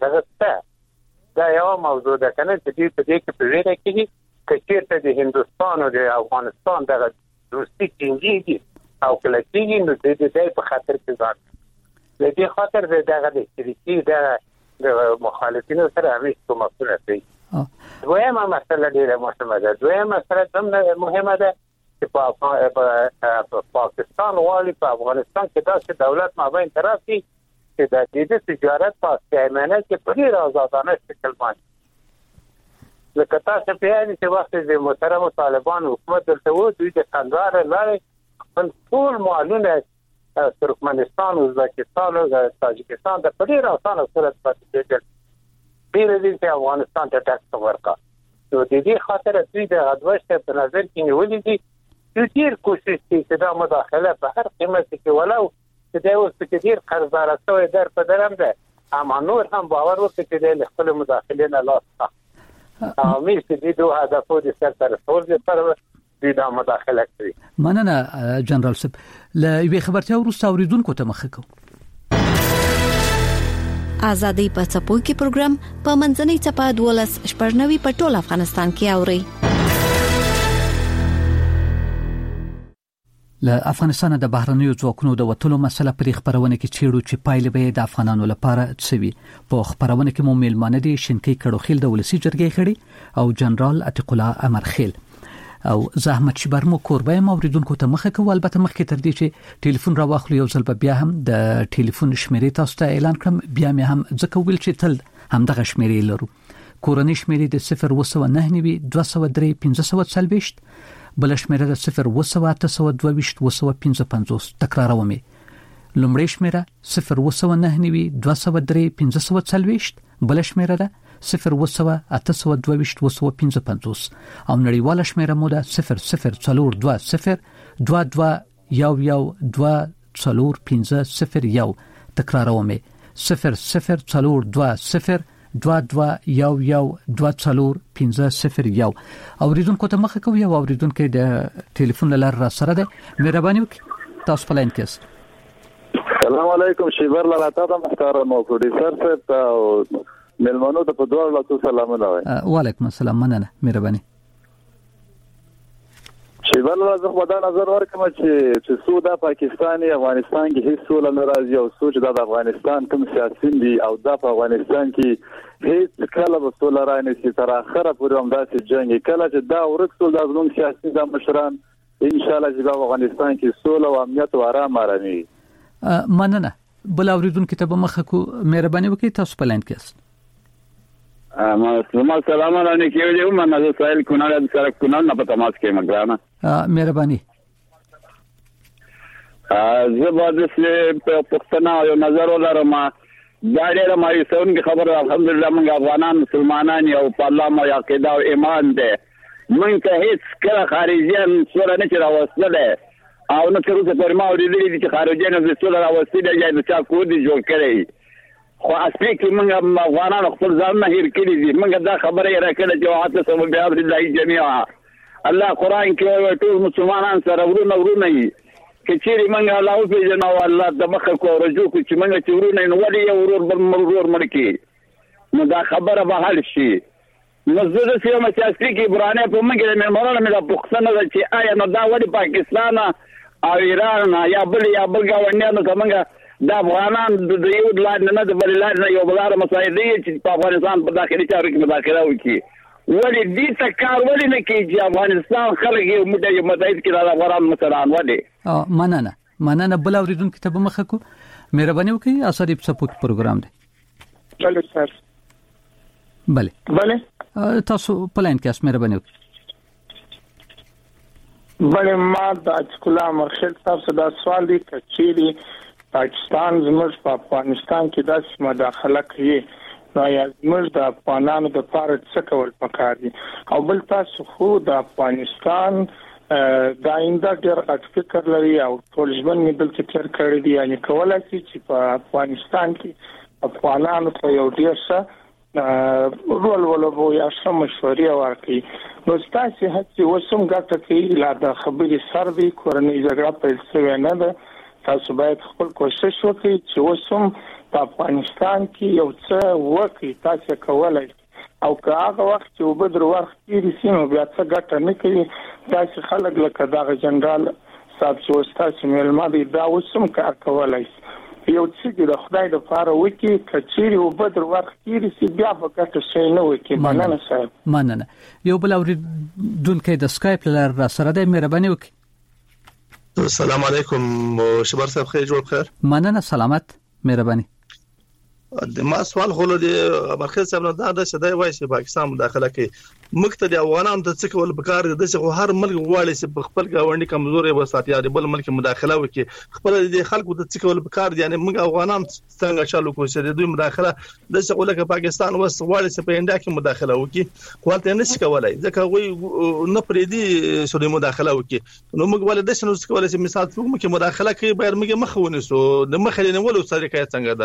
دا یو موضوع ده کنه چې په دې کې په ویره کې چې د هندستان او د افغانستان د دوستي ټینګي او کله چې نو د دې په خاطر کې ځان د دې خاطر دغه د شریکي د مخالفینو سره همیش کومه کوي دویمه مسله ډیره مهمه ده دویمه مسله هم مهمه ده چې په پاکستان والی په افغانستان کې داسې دولت مابین ترافي چې د دې تجارت په سیمه کې په ډیر آزادانه شکل باندې لکه تاسو په یاد چې وخت د محترم طالبان حکومت دلته وو دوی د کندهار لارې خپل ټول مالونه ترکمنستان ازبکستان او تاجکستان د په ډیر اسانه صورت باندې ډیر دې افغانستان ته ټاکس ورکا نو د دې خاطر دوی د غدوشت په نظر کې نیولې دي چې ډیر کوشش کوي چې دا مداخله په هر قیمت کې ولو چې دا اوس کې ډیر قرضدار شوی در په درم ده اما نور هم باور وکړي چې د خپل مداخله نه لاس امیر چې دوه هدفو د سره ټول دي پر دې دا مداخله کوي مننه جنرال صاحب ل یوه خبرتیا وروسته اوریدونکو ته مخه کو آزادۍ په څپو کې پروګرام په منځنۍ چپه 12 په ټول افغانستان کې اوري له افغانستان د بهرنیو ځواکونو د وټولو مسله پر خبرونه کې چیرو چې پایله به د افغانانو لپاره څوي په خبرونه کې مو میلمانه دي شینکی کډوخیل د ولسی جرګې خړي او جنرال عتیق الله امرخیل او زحمت شبر مو کوربه موریدونکو ته مخه کو البته مخکې تر دې چې ټلیفون را واخلو یو ځل بیا هم د ټلیفون شمیرې تاسو ته اعلان کړم بیا مې هم ځکه ویل چې تل هم دغه شمیرې لرو کورنۍ شمیرې د 0 203 1540 بل شمیره د 0 822 255 تکراروم لومړی شمیره 0 203 1540 بل شمیره ده 0 822 255 او نړیواله شمیره مو ده 0042 2211 تکراروم 0042 2211 اوریدونکو ته مخه کوي او اوریدونکو د ټلیفون لار را سره ده مهرباني وکړئ تاسو په لاین کې السلام علیکم شیبر لاله تا محترم او پروډوسر ته ملمنو ته په دوه لاسو سلامونه وای وعلیکم السلام مننه مهرباني شیبر لاله زه په دا نظر ورکم چې سودا پاکستاني افغانستان کې هیڅ سول نه راځي او سوچ د افغانستان کوم سیاسيين دي او د افغانستان کې هیڅ کله به سول راځي چې تر اخره پورې هم داسې جنگ کله چې دا ورکسول د زموږ سیاسي د مشران ان شاء الله چې د افغانستان کې سول او امنیت او آرام رامي مننه بل اوریدونکو ته به مخه کو مهرباني وکړئ تاسو په لاین کې است. ما سلام علیکم کېږي ما نه سائل کونال سره کونال نه په تماس کې مګرانه مهرباني زبردست په پښتنه یو نظر ولرم دا ډېر مایوسون کی خبر الحمدلله موږ افغانان مسلمانان یو په الله مو عقیده او ایمان ده موږ ته هیڅ کله خارجيان سره نه راوستل او نو تر اوسه پورې ما اورېدلي چې خارجيان د سره راوستل یا د چا کودي جوړ کړي خو اصلي کې موږ افغانان خپل ځان نه هیر کړی دي موږ دا خبره یې راکړه چې واته سم بیا الله جميعا الله قران کې ټول مسلمانان سره ورونه یې کچېری منګه الله په جنا او الله د مخ کو رجو کو چې منګه چورونه نو ولې ورور بل مرور مړکی نو دا خبره به حل شي مزه د سیمه سیاسي کې برانه په منګه مې مرونه مې د پښتنه چې آیا نو دا ولې پاکستان او ایران یا بل گاونډیانو څنګه د افغانان د یو لار نه د بل لار نه یو بلاره مسایل دي چې په افغانستان په داخلي چارو کې مداخله وکړي ولې دې ته کار ولې نه کوي چې افغانستان خلک یو متحد کړي د افغان مسلمان ولې مننه بل اوریدونکو ته به مخه کو مهرباني وکړئ اثر سپورت پروګرام دی بله سر بله تاسو په لاین کې اس مهرباني وکړئ بله ما د اچکلا مرشد صاحب صدا سوال دی کچېری پاکستان زموږ په افغانستان کې داسې مداخله کوي نو یا زموږ د افغانانو د پاره څه کول پکار دي او بل تاسو خو د افغانستان د آینده ډېر غټ فکر لري او ټول ژوند مې دلته تیر کړی دی یعنی کولای شي چې په افغانستان کې افغانانو ته یو ډېر څه رول ولوبو یا څه مشورې ورکړي نو تاسو هڅه وسوم ګټه کوي لا د خبرې سر دی کورنۍ جګړه پیل شوې نه ده تاسو باید خپل کوشش وکړئ چې وسوم په افغانستان کې یو څه وکړي تاسو کولای او که هغه وخت چې وبدر وخت تیری سینو بیا څه ګټه نه کوي تاسو خلک لکه دغه جنرال صاحب چې تاسو مېلمه دی دا وسوم کار کولای یو څه د خدای د لپاره وکړي کچېری وبدر وخت تیری سی بیا په ګټه شي نه وکړي مننه صاحب مننه یو بل اوریدونکو د سکایپ لپاره سره د مهرباني وکړئ السلام علیکم شبر صاحب خیر جوړ خیر مننه سلامت مهرباني د ما سوال غوړو دی مرکز صاحب نه دا شدای وای چې پاکستان مداخله کوي مکتد افغانان ته څه کول پکار دي چې هر ملک غواړي چې خپل گاونډي کمزوري وساتي یا بل ملک مداخله وکړي خپل د خلکو ته څه کول پکار دي یعنی موږ افغانان څنګه چالو کوو چې دوی مداخله د څه ولکه پاکستان وس غواړي چې په انډیا کې مداخله وکړي خپل نه شي کولای ځکه وي نه پریدي سوري مداخله وکړي نو موږ ولې د شنو څه کولای چې مثال څوک کې مداخله کوي باید موږ مخونه سو د مخې نه ولو سره کوي څنګه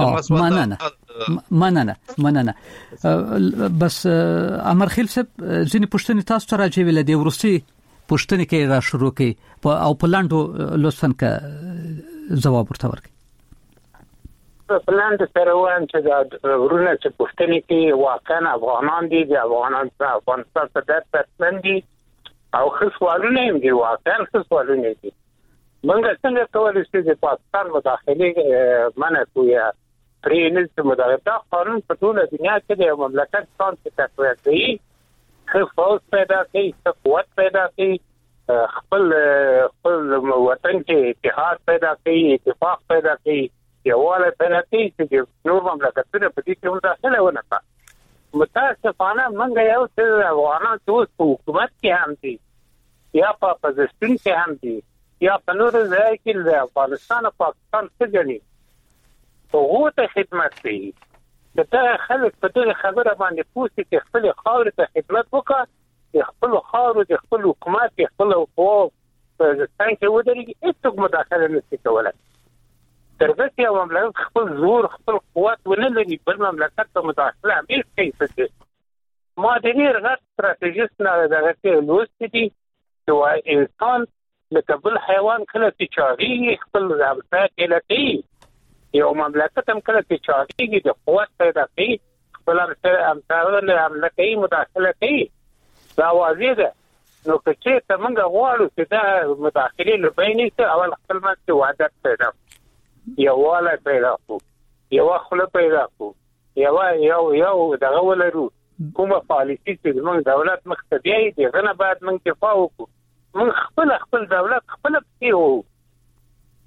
دا مننه بس امر خیل صاحب ځینې پوښتنې تاسو ته راځي ول دي ورسي پوښتنې کې را شروع کړي او په لاندو لوستن کې جواب ورته ورکړي په لاندو سره وایم چې دا ورونه چې پوښتنې کې واقعا افغانان دي د افغانستان څخه د پرسن دي او خصوصونه هم دي واقعا خصوصونه دي موږ څنګه کولای شو چې پاکستان مداخله منع کوي پرېنل چې مداخله قانون په ټوله دنیا کې د مملکت څخه تقویه کوي خپل پیدا کوي قوت پیدا کوي خپل وطن کې اتحاد پیدا کوي اتفاق پیدا کوي یووالی پیدا کوي چې نور مملکتونه په دې کې مداخله ونه کړي متاسفانه موږ یو څه افغانان ټول په حکومت کې هم دي یا په اپوزیشن کې هم دي یا په نور ځای کې د افغانستان او پاکستان څخه جني هغه ته خدمت کوي دا خلک په دې خبره باندې پوښتنه کوي خپل خاور ته خدمت وکړي خپل خاور د خپل حکومت خپل قوت څنګه ودرېږي هیڅ مداخله نشي کولای ترڅو چې مملکت خپل زور خپل قوت ونه لري بل مملکت ته مداخله هیڅ کوي ما د دې رغت استراتیژیست نه دغه کې لوستي دي چې انسان لکه بل حیوان کله چې چاغي خپل ځای لټي یو مملکت هم کله چې چاغيږي د قوت پیدا کوي خپل امثال املکي مداخله کوي دا واضح ده نو چې ته موږ غواړو چې دا مداخله لبیني ته اول خپل مڅ وعده پیدا یو ولا پیدا کو یو خپل پیدا کو یو دغه ولرو کومه پالیسي چې موږ دولت مختبي دي غنه بعد موږ دفاع وکړو موږ خپل دولت خپل پیو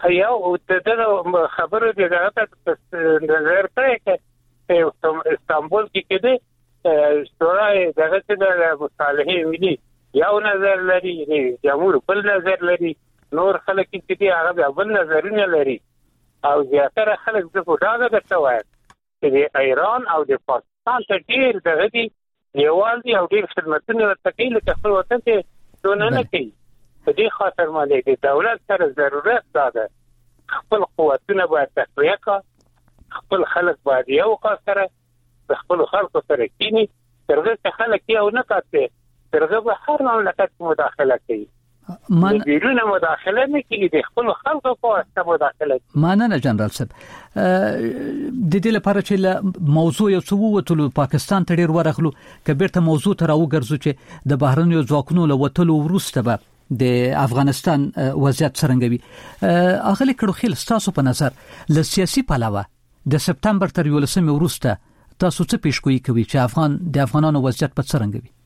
یو د خبرو د هغه نظر ته چې استانبول کې کېده شورای دغه د مصالحې ویلي یو نظر لري جمهور بل نظر لري نور خلک چې هغه بل نظرونه لري او زیاتره خلک د فوټاګه درته وایي چې د ایران او د پاکستان ته ډیر دغه دي یوال دي او ډیر خدمتونه ورته کوي لکه خپل وطن ته دونه نه کوي په دې خاطر باندې د دولت سره ضرورت ده خپل قوتونه باید تقویه کړي خپل خلک باید یو سره د خپل خلکو سره کینی ترغه چې خلک یو نه کوي ترغه به هر مملکت مداخله کوي بیرونه مداخله نه کوي د خپل خلکو په واسطه مداخله کوي مننه جنرال صاحب د دې لپاره چې موضوع یو څو وټلو پاکستان ته ډیر ورغلو کبیرته موضوع ته راوګرځو چې د بهرنیو ځواکونو له وټلو وروسته به د افغانستان وضعیت څرنګه وي اغلی کړو خل تاسو په نظر ل سیاسي پلاوه د سپتمبر تر 11 وروسته تاسو څه پیشګویی کوي چې د افغانانو وضعیت په څرنګه وي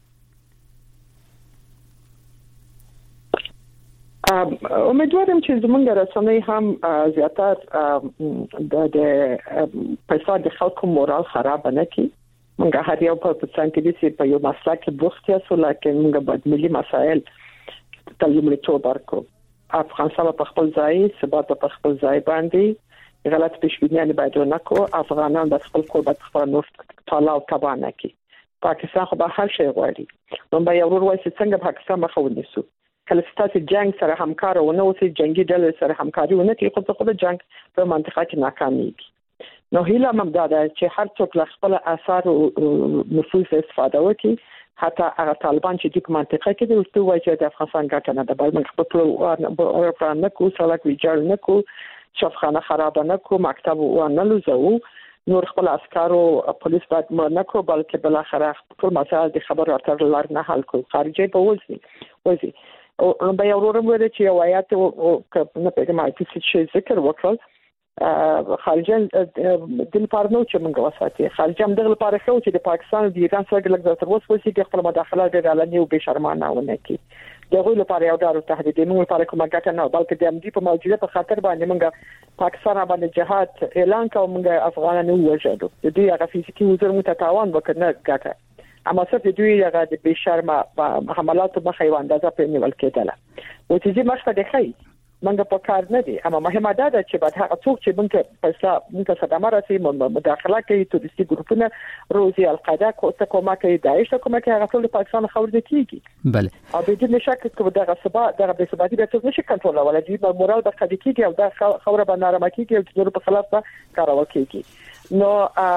امیدوارم چې زمونږ رسنۍ هم زیاتره د پیسو د خلکو مورال خراب نه کړي موږ هر یو په څنګه په یو مسله کې بوخت یو لکه موږ باید ملي مسائل تلمریتوب ورکو افغانستان په خپل ځای ثبات په خپل ځای باندې غلط پیشبینیان باید ونکو افغانان د خپل قوت خپل نور طالع او تبانه کې پاکستان خو به هر شی غواړي نو به یو ور وایي څنګه پاکستان مخه ونیسو کله ستاسو جنگ سره همکار ونه اوسې جنگي ډلې سره همکاري ونه کوي خو د جنگ په منطقه کې ناکامېږي نو هیله ممدا ده چې هر څوک له خپل آثار او نفوذ استفاده وکړي حتی هغه طالبان چې د منطقه کې د اوسو وجه د افغانستان ګټه نه ده بلکې خپل اورپران نه کو سړک ویجاړ نه کو شفخانه خراب نه کو مکتب و نه لزو نور خپل عسکرو پولیس باید نه کو بلکې بل اخر ټول مسائل د خبر اتر لار نه حل کو خارجي په وځي او به یو ورم ورته چې یو آیات او نه پیغام چې ذکر وکړ خارجن د پارنو چې موږ وساتي خارجم دغه لپاره خو چې د پاکستان د ایران سره لږ تر اوسه وسی د خپل مداخله د علني او به شرمانه ونه کی دغه لپاره یو ډارو تهدید موږ لپاره کومه ګټه نه بلکې د امدی په موجوده په خاطر باندې موږ پاکستان باندې جهاد اعلان کوو موږ افغانانو وژلو د دې هغه فزیکی وزر متتاوان وکړه ګټه اما څه د دوی هغه د به شرمه حملات مخه یو اندازه په نیول کېدله او چې مخه د خی منګه په کار نه دي اما مهمه ده چې بعد هغه څوک چې موږ صدمه راسي مداخله کوي تروریستي ګروپونه روزي القاعده کومه کوي داعش کومه کوي هغه ټول پاکستان خورد کیږي بله او بدون شک چې دغه به ثباتي به څه نشي کنټرول ولې د مورال د قضیه کیږي او د خوره به نارمه کیږي او د په خلاف کارول کیږي نو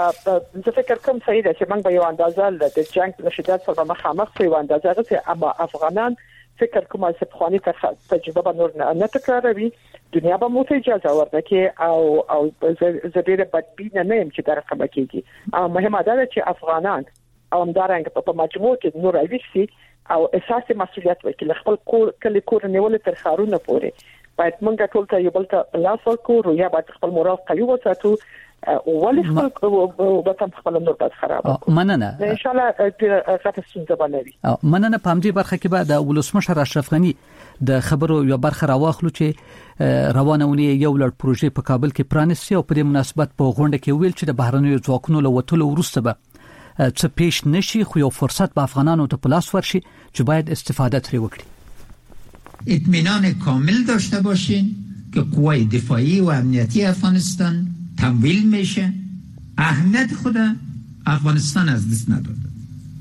زه فکر کوم صحیح ده چې موږ به یو اندازه د جنگ د شدت سره مخامخ شو اندازه چې اما افغانان فکر کوم چې خواني تجربه به نور نه تکراروي دنیا به مو ته اجازه ورنکړي او زبیره بدبین نه يم چې درکمه کیږي او مهمه ده چې افغانان او همدارنګه په مجموع کې نور اوسي او اساسي مسؤلیت وکړي خپل کلی کور نیول تر خارونه پورې باید موږ ټول ته یو بل ته لاس ورکړو یا باید خپل مورال قوي وساتو ولې خپل وطن خپل نور پات خراب مننه ان شاء الله غته څنګه باندې مننه په همدې برخه کې بعد ولسمشر اشرف غنی د خبرو یو برخه راواخلو چې روانونه یو لړ پروژې په کابل کې پرانیستي او په دې مناسبت په غونډه کې ویل چې د بهرنیو ځواکونو له وټلو وروسته به څه پیش نشي خو یو فرصت به افغانانو ته پلاس ورشي چې باید استفاده ترې وکړي اطمینان کامل داشته باشین که قوای دفاعی و امنیتی افغانستان تمویل میشه اهمیت خود افغانستان از دست نداده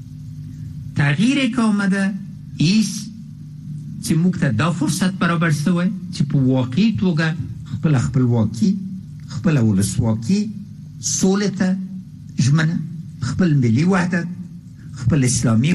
تغییری که آمده ایست چې موږ ته دا فرصت برابر شوی چې په واقعي توګه خپل واقعي خپل ولسواکي سولې ته ژمنه خپل ملي وحدت خپل اسلامي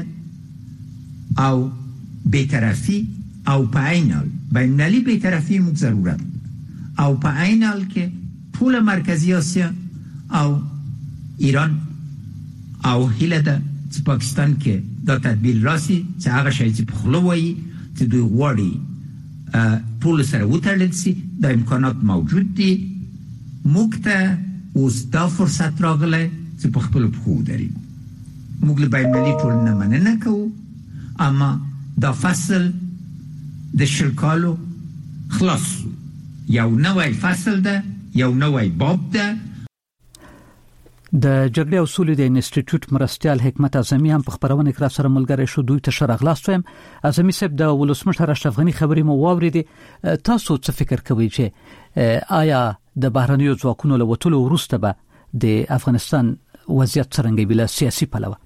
هویت او بی‌طرفي او په عین حال بین‌المللي بی‌طرفي موږ ضرورت او په عین حال کې ټول مرکزی آسیا او ایران او هیله ده چې پاکستان کې دا تدبیر راسي چې هغه شی چې په خلو وایي چې دوی غواړي ټول سره وتړل شي دا امکانات موجود دي موږ ته اوس دا فرصت راغلی چې په خپل پښو ودرېږو موږ له بین‌المللي ټولنې مننه کوو اما دا فصل د شل کالو خلاص یو نوی فصل ده، یو نوی باب ده. د جګړې او سولې د انسټیټیوټ مرستيال حکمت اعظمي هم په خبرونه کې را سره ملګری شو. دوی ته شرغلاست ویم. اعظمي صاحب د ولسمشر اشرف غنی خبرې مو واوریدې. تاسو څه فکر کوئ چې آیا د بهرنیو ځواکونو له وټولو وروسته به د افغانستان وضعیت څنګه وي له سیاسي پلوه؟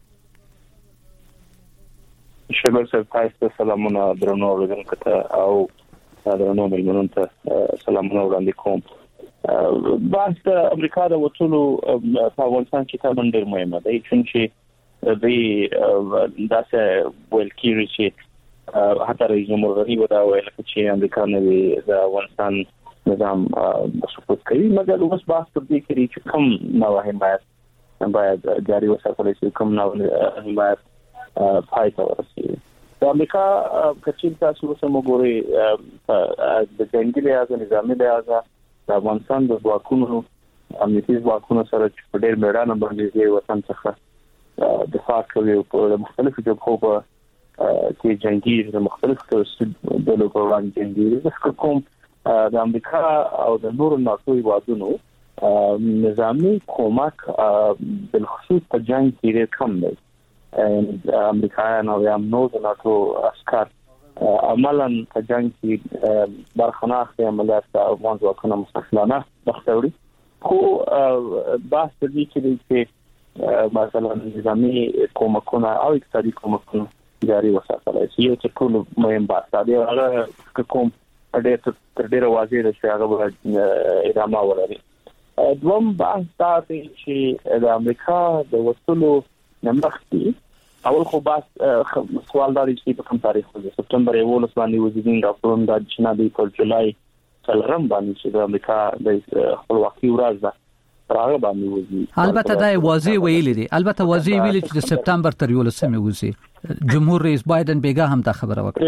شباب صاحب تاسو سلامونه درنو اوریدونکو ته او درنو ملمنونو ته سلامونه وړاندې کوم. بحث د امریکا د وټولو په افغانستان کې تمام ډیر مهمه دی چې د داسې ویل کېږي چې حتی رئیس جمهور غنی ودا ویل چې امریکا نه د افغانستان نظام سقوط کوي، مګر اوس بحث پر دې کوي چې کوم نوې حمایت باید جاري وساتل شي، کوم نوې حمایت پای ته ورسیږي. د امریکا کچې تاسو سم وګورئ د جنگي لحاظ نظامي لحاظ د افغانستان د ځواکونو امنیتي ځواکونو سره چې په ډېر میدان باندې د وطن څخه دفاع کوي او په مختلفو جبهو کې جنگي د مختلفو ډلو په وړاندې جنگي کوم د امریکا او د نورو ناتو هیوادونو نظامي کومک بالخصوص په جنگ کې کم دی. امریکایان او نو د ناتو عسكر عملاً په جنگ کې برخه اخلي، عملیات د افغان ځواکونو مستقلانه بختوري خو بحث دې چې مثلا نظامي کومکونه او اقتصادي کومکونه جاري وساتل شي. یو څه ټول مهم بحث دی هغه کوم ډېر واضح دی چې هغه ادامه ولري. دوم بحث دا دی چې د امریکا د وټولو نمختی اول خو بس سوال داري چې په کوم تاریخ د سپتمبر 11 باندې وزیدین راپورم د جنابي په جولای څلورم باندې چې د امریکا د خپلواکي ورځ ده راغله باندې وزي. البته دا واضح ویلي دي، البته واضح ویلي چې د سپتمبر تر 11 وزي. جمهور رئیس بایدن بیګه هم دا خبره وکړه.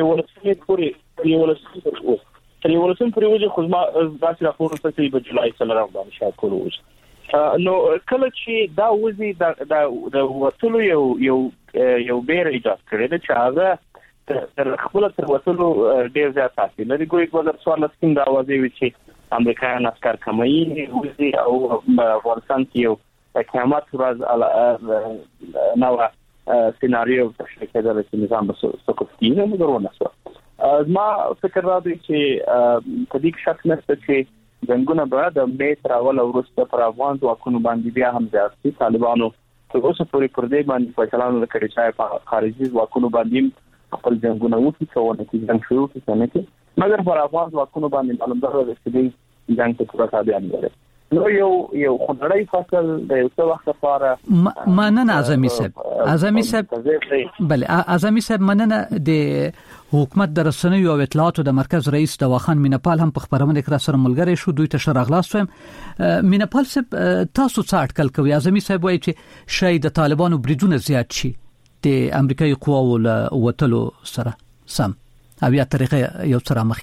ولسم پرې وځي خو ما داسې راپور څه چې په جولای څلورم باندې شاکول وځي. نو کله چې دا وزي د وټولو یو بیر ایجاد کړی چې هغه تر خپل تر وټولو ډیر زیات تاثیر لري. ګویا 2014 کې دا واضح وي چې امریکایان عسكر کمایي وزي او افغانستان کې یو قیامت ورځ نو سيناريو تشکیل کېدل چې نظام سقوط کیږي. نو ورونه ما فکر راځي چې کدی شک نشته چې جنگونه به د میت راول او وروسته پر افغان ځواکونو باندې بیا هم ځي. طالبانو تر اوسه پورې پر دې باندې فیصله کړې چې په خارجي ځواکونو باندې خپل جنگونه وکړي او نه کې جنگ شروع کړي، مګر پر افغان ځواکونو باندې معلوم ده چې دې جنگ ته پوره تابع نه دي. نو یو خدای فصل د یو څه وخت لپاره مننه اعظمي صاحب بله اعظمي صاحب مننه. د حکومت د رسنیو او اطلاعاتو د مرکز رئیس دواخان مینپال هم په خبرونه کې را سره ملګری شو. دوی ته شرغلاست ویم. مینپال صاحب تاسو څه اټکل کوي؟ اعظمي صاحب وایي چې شاید د طالبانو بریدونه زیات شي د امریکایي قواو له وټلو سره سم او یا طریقه یو سره مخ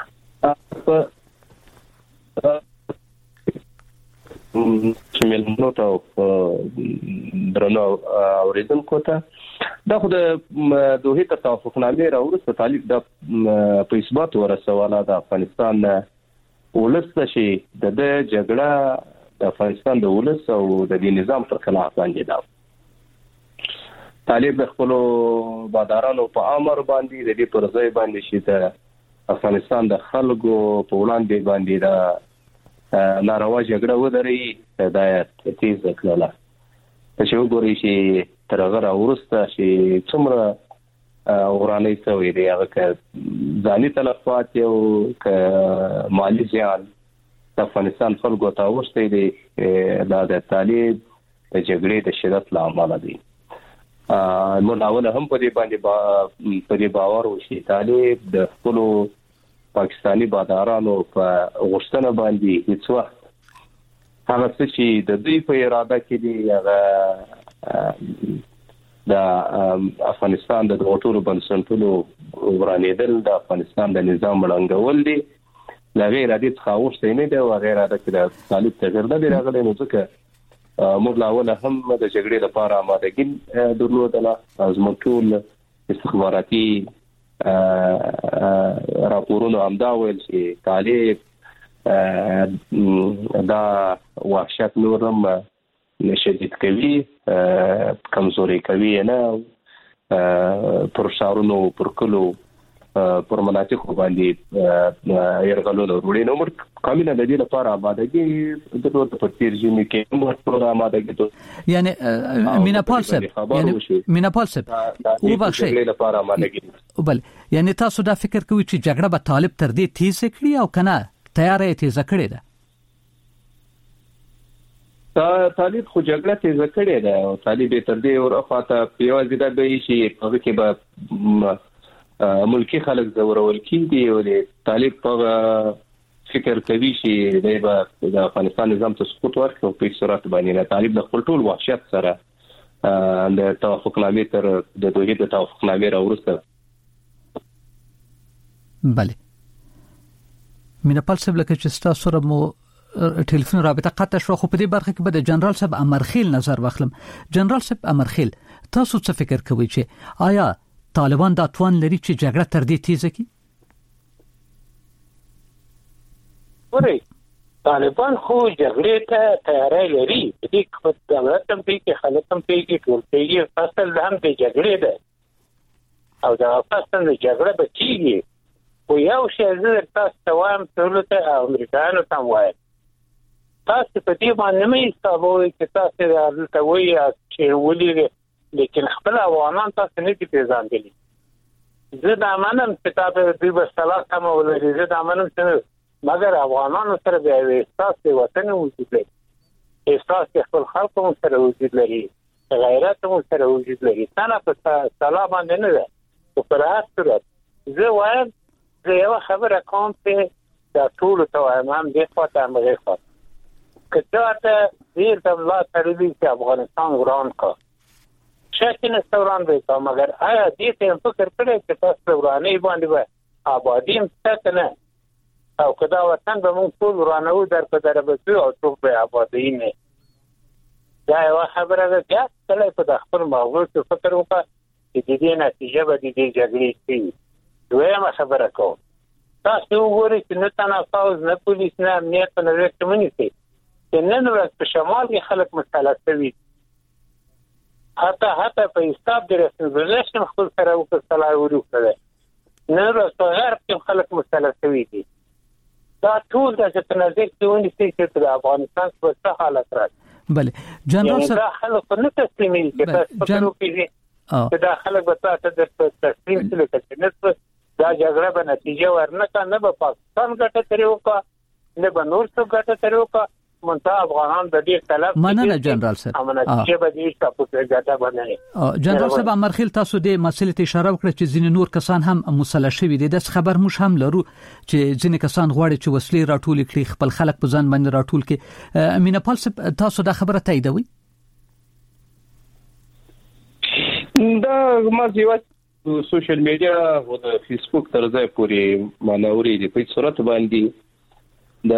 چې ملمنو ته درنو اوریدونکو ته دا خو د دوه ته توافقنامه راوړل طالب د په اثبات ورسواله د افغانستان ولست شي د جګړه د افغانستان د ولست او د نظام پر خلاف باندې دا طالب خپل بادارانو په امر باندې د دې پر ځای باندې شي د افغانستان د خلکو په وړاندې باندې دا ناروا جګړه ودرې هدایت تیز کړله. چې وګورئ چې تر هغه ورسته چې څومره ورانه شوې دی هغه ځاني تلفات یو مالی زیان د افغانستان خلکو ته ورسته دی دا د طالب جګړې د شدت لامل دی. نو ناول هم په دې باندې باور وشي طالب د خپل پاکستانی بادارانو په غوښتنه باندې هیڅ وخت هغه چې د دوی په اراده کې دی هغه د افغانستان د ټولو بنسټونو ورانېدل د افغانستان د نظام مړنګول دي لا غیر عادي څخه نه دی او غیر عادي کې د طالب تغیر نه دی راغلی. نو ځکه موږ لاوله هم د جګړې لپاره آمادګي درلودله. زموږ ټول استخباراتي راپورونه هم دا ویل چې طالب دا وحشت نورم نشدید کوي کمزوري کوي نه پر شاورونو پر کلو پر مناطق باندې يرغلونه وروړي نو کامله د دې لپاره آمادګي د ټول په ترجمه کې موږ پر آمادګي ته یعنی میناپال صاحب او بخښي لپاره آمادګي بل یعنی تاسو دا فکر کوئ چې جګړه به طالب تر دې تیز کړي او کنه تیارې تیز کړي ده طالب خو جګړه تیز کړي ده او طالب تر دې ورخواته پیوځي دا به شي په کې به ملکی خلک زورول کیږي او د طالب په فکر کوي چې د افغانستان نظام ته سقوط ورکړي او په صورت باندې نه طالب د خپل ټول وحشت سره د توافقنامې تر د دوی د توافقنامې راوړسته بله میناپال صاحب لکه چې تاسو سره مو ټلیفون رابطه قطع شو خو په دې برخه کې به د جنرال صاحب امرخیل نظر واخلم جنرال صاحب امرخیل تاسو څه فکر کوئ چې آیا طالبان دا توان لري چې جګړه تر دې تیزه کړي ورې طالبان خو جګړې ته تیاری لري دې خپل دولت هم کې خلک هم کې ټول کې فصل هم د جګړې ده او دا فصل د جګړې به کیږي خو یو شی زه تاسو ته وایم ټول ته امریکایانو ته وایم تاسو په دې باندې مې حسابوي چې تاسو راځي وایي چې ولې لیکن خپل افغانان تاسو نه دي پیژاندلي زه دا منم چې تاسو دې بسلا کوم ولې زه دا منم چې مګر افغانانو سره به احساس د وطن وجود لري احساس خپل خلکو سره وجود لري غیرت مو سره وجود لري څنګه په سلام باندې نه ده په پرات سره زه وایم زه یو خبره کوم چې دا ټول ته وایم هم دې خاطر مې خاطر کته دې د الله تعالی چې افغانستان وران کا شاکینه ستوران به مګر آیا دې ته فکر کړی چې تاسو ورانې باندې به آبادیم څه نه او کدا وطن به مونږ ټول ورانو در په دربسو او ټول به آبادی نه دا یو خبره ده چې کله په خپل ماغول څه فکر وکړه چې دې نتیجه به دې جګړې شي دویمه خبره کوم تاسو وګورئ چې نه تناقض نه پولیس نه امنیت نه رسمنی شي نن ورځ په شمال کې خلک مسله کوي حتی په حساب د رسمي خپل سره وکړه وروسته نن ورځ په غرب کې خلک مسله کوي دي دا ټول د تنظیم څخه چې د افغانستان په څه حالت راځي بله جنرال صاحب دا خلک نه تسلیمي چې تاسو کوي چې دا خلک به تاسو د تسلیم سره کوي دا جګړه به نتیجه ورنکه نه به پاکستان ګټه ترې وکړه نه به نور څه ګټه ترې وکړه منته افغانان د دې طلب مننه جنرال صاحب چې به دې تاسو ته ګټه باندې جنرال صاحب امرخیل تاسو د مسلې ته اشاره وکړه چې ځینې نور کسان هم مسلح شوي دي د خبر موږ هم لرو چې ځینې کسان غواړي چې وسلې راټول کړي خپل خلک په ځان باندې راټول کړي میناپال صاحب تاسو دا خبره تاییدوي دا ما زیات سوشل میډیا او د فیسبوک تر ځای پورې مانوري دي په صورت باندې د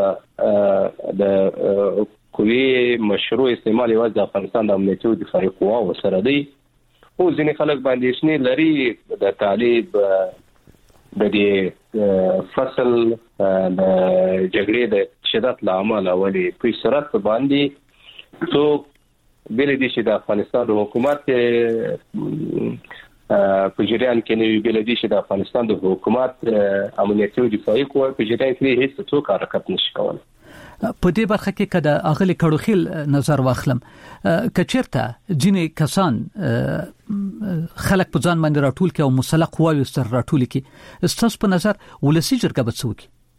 کوي مشروع استعمال یوازې د افغانستان د امنیتي او دفاعي قواو سره دی او ځینې خلک باندې شنه لري د طالب د دې فصل د جګړې د شدت لامل اولي په صورت باندې څو بل دي چې د افغانستان حکومت په جریان کې نوې بل دي چې د افغانستان د حکومت امنیتي او دفاعي قوه په جریان کې هیڅ څه حرکت نشي کولای په دې برخه کې کده اغلی کړوخیل نظر واخلم کچیرته ځینې کسان خلک په ځان باندې راټول کې او مسلح قواوی سره راټول کې استاس په نظر ولسی جرګه به څوک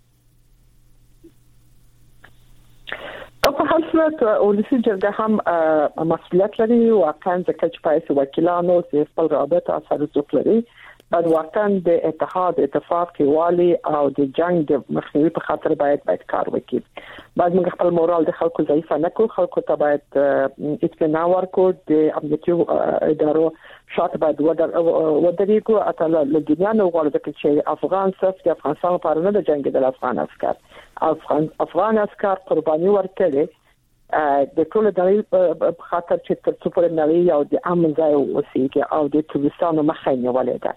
په هر صورت ولسی جرګه هم مسؤلیت لري واقعا ځکه چې پایسه وکیلانو چې خپل رابطه اثر وکړي بعد واقعا د اتحاد اتفاق کې والی او د جنگ د مخنیوي په خاطر باید کار وکړي بعد موږ خپل مورال د خلکو ضعیف نه کو خلکو ته باید اطمینان ورکړو د امنیتي ادارو شاته باید ودرېږو اته له دنیا نو غواړي چې افغان صف د افغانستان لپاره نه د جنگ د افغان عسكر قرباني ورکړي د ټول د خاطر چې تر څو پر نړۍ او د امن ځای اوسېږي او د ټولستانو مخه نیولې ده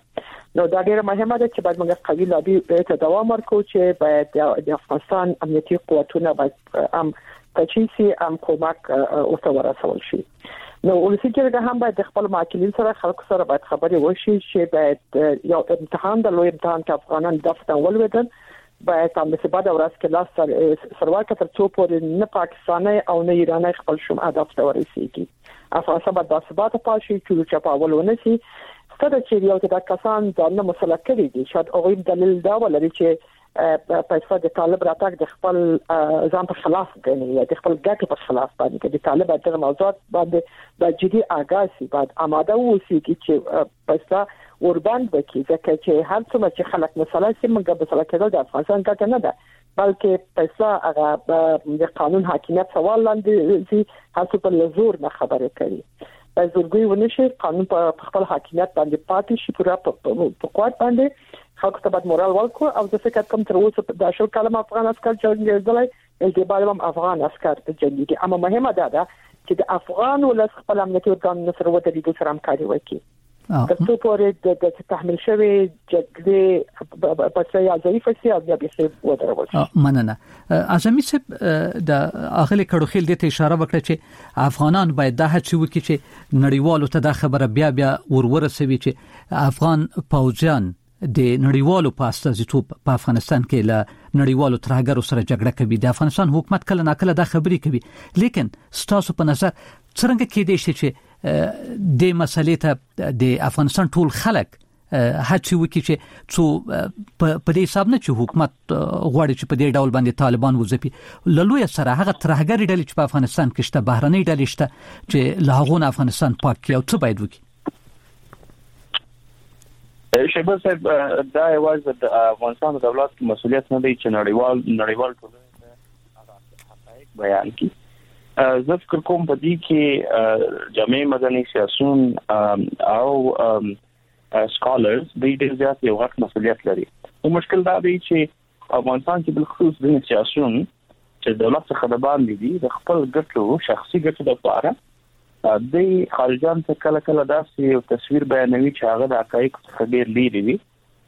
نو دا ډیره مهمه ده چې باید موږ قوي لابي ته دوام ورکړو چې باید د افغانستان امنیتي قوتونه باید تجهیزي کومک اوسه ورسول شي. نو ولسی چې هم باید خپل معقولین سره خلکو سره باید خبرې وشي چې باید یو امتحان د لوی امتحان کې افغانان دفتر ولودل باید هم په بعد ورځ کې لاس سرواکه تر څو پورې نه پاکستاني او نه ایراني خپل شوم اهداف ته ورسیږي. افغانستان باید د ثبات پاشي چې په اولونه سي ستاسو چې یو د کسان ځان مسله کړی دي شاید هغه دلیل دا ولري چې په اساس د طالب راتګ د خپل ځان په خلاف غني یا د خپل ګټو په خلاف باندې چې د طالب د موضوعات باندې د جدي آګاهي بعد آماده وسی چې پستا ورباند وکړي ځکه چې هر څومره چې خلک مسله سي موږ به مسله کېدل د افغانستان ګټه نه ده بلکې پستا هغه د قانون حاکمیت سوال لاندې هر څه په لزور نه خبرې کوي. زورګي ونشي قانون په خپل حاکمیت باندې پاتې شي پورا په قوت باندې خلک ته باید مورال ورکړو او د فکر کوم تر اوسه د شل کلمه افغان عسكر جنګېدلای التبال هم افغان عسكر جنګېږي اما مهمه ده چې د افغان ولس خپل امنیتي ورځان سره ودرېږي سره همکاري وکړي. د څو پورې د تحمل شوی جګړې په څیر ضعیف سي او بیا به ودرول شي. مننه. اعظمي صاحب د اغلی کډوخیل د ته اشاره وکړه چې افغانان باید د هڅې وکړي چې نړیوالو ته د خبره بیا ورسوي چې افغان پوځیان د نړیوالو په استازیتوب په افغانستان کې له نړیوالو ترهګرو سره جګړه کوي. د افغانستان حکومت کله ناکله دا خبرې کوي لیکن ستاسو په نظر څنګه کېدای شي چې د مسلې ته د افغانستان ټول خلک هڅه وکړي چې څو په دې حساب نه چې حکومت غواړي چې په دې ډول باندې طالبان وځپي لوی سره هغه ترهګر ډلې چې په افغانستان کې شته بهرنۍ ډلې شته چې له هغه افغانستان پاک کړي او څه باید وکړي. شهباز صاحب دا یوازې د افغانستان د دولت مسؤلیت نه دی چې نړیوال ټولنه حقایق بیان کړي. زه فکر کوم په دې کې جامع مدني سیاسيون او سکالرز د دې ځات یو غټ مسؤلیت لري. او مشکل دا دی چې افغانستان کې بل خصوص د سیاسيون چې دولت څخه د باندې دي د خپل ګټو شخصي ګټو لپاره د خارجان څخه کله کله داسې یو تصویر بیانوي چې هغه د حقایق څخه ډیر لري وي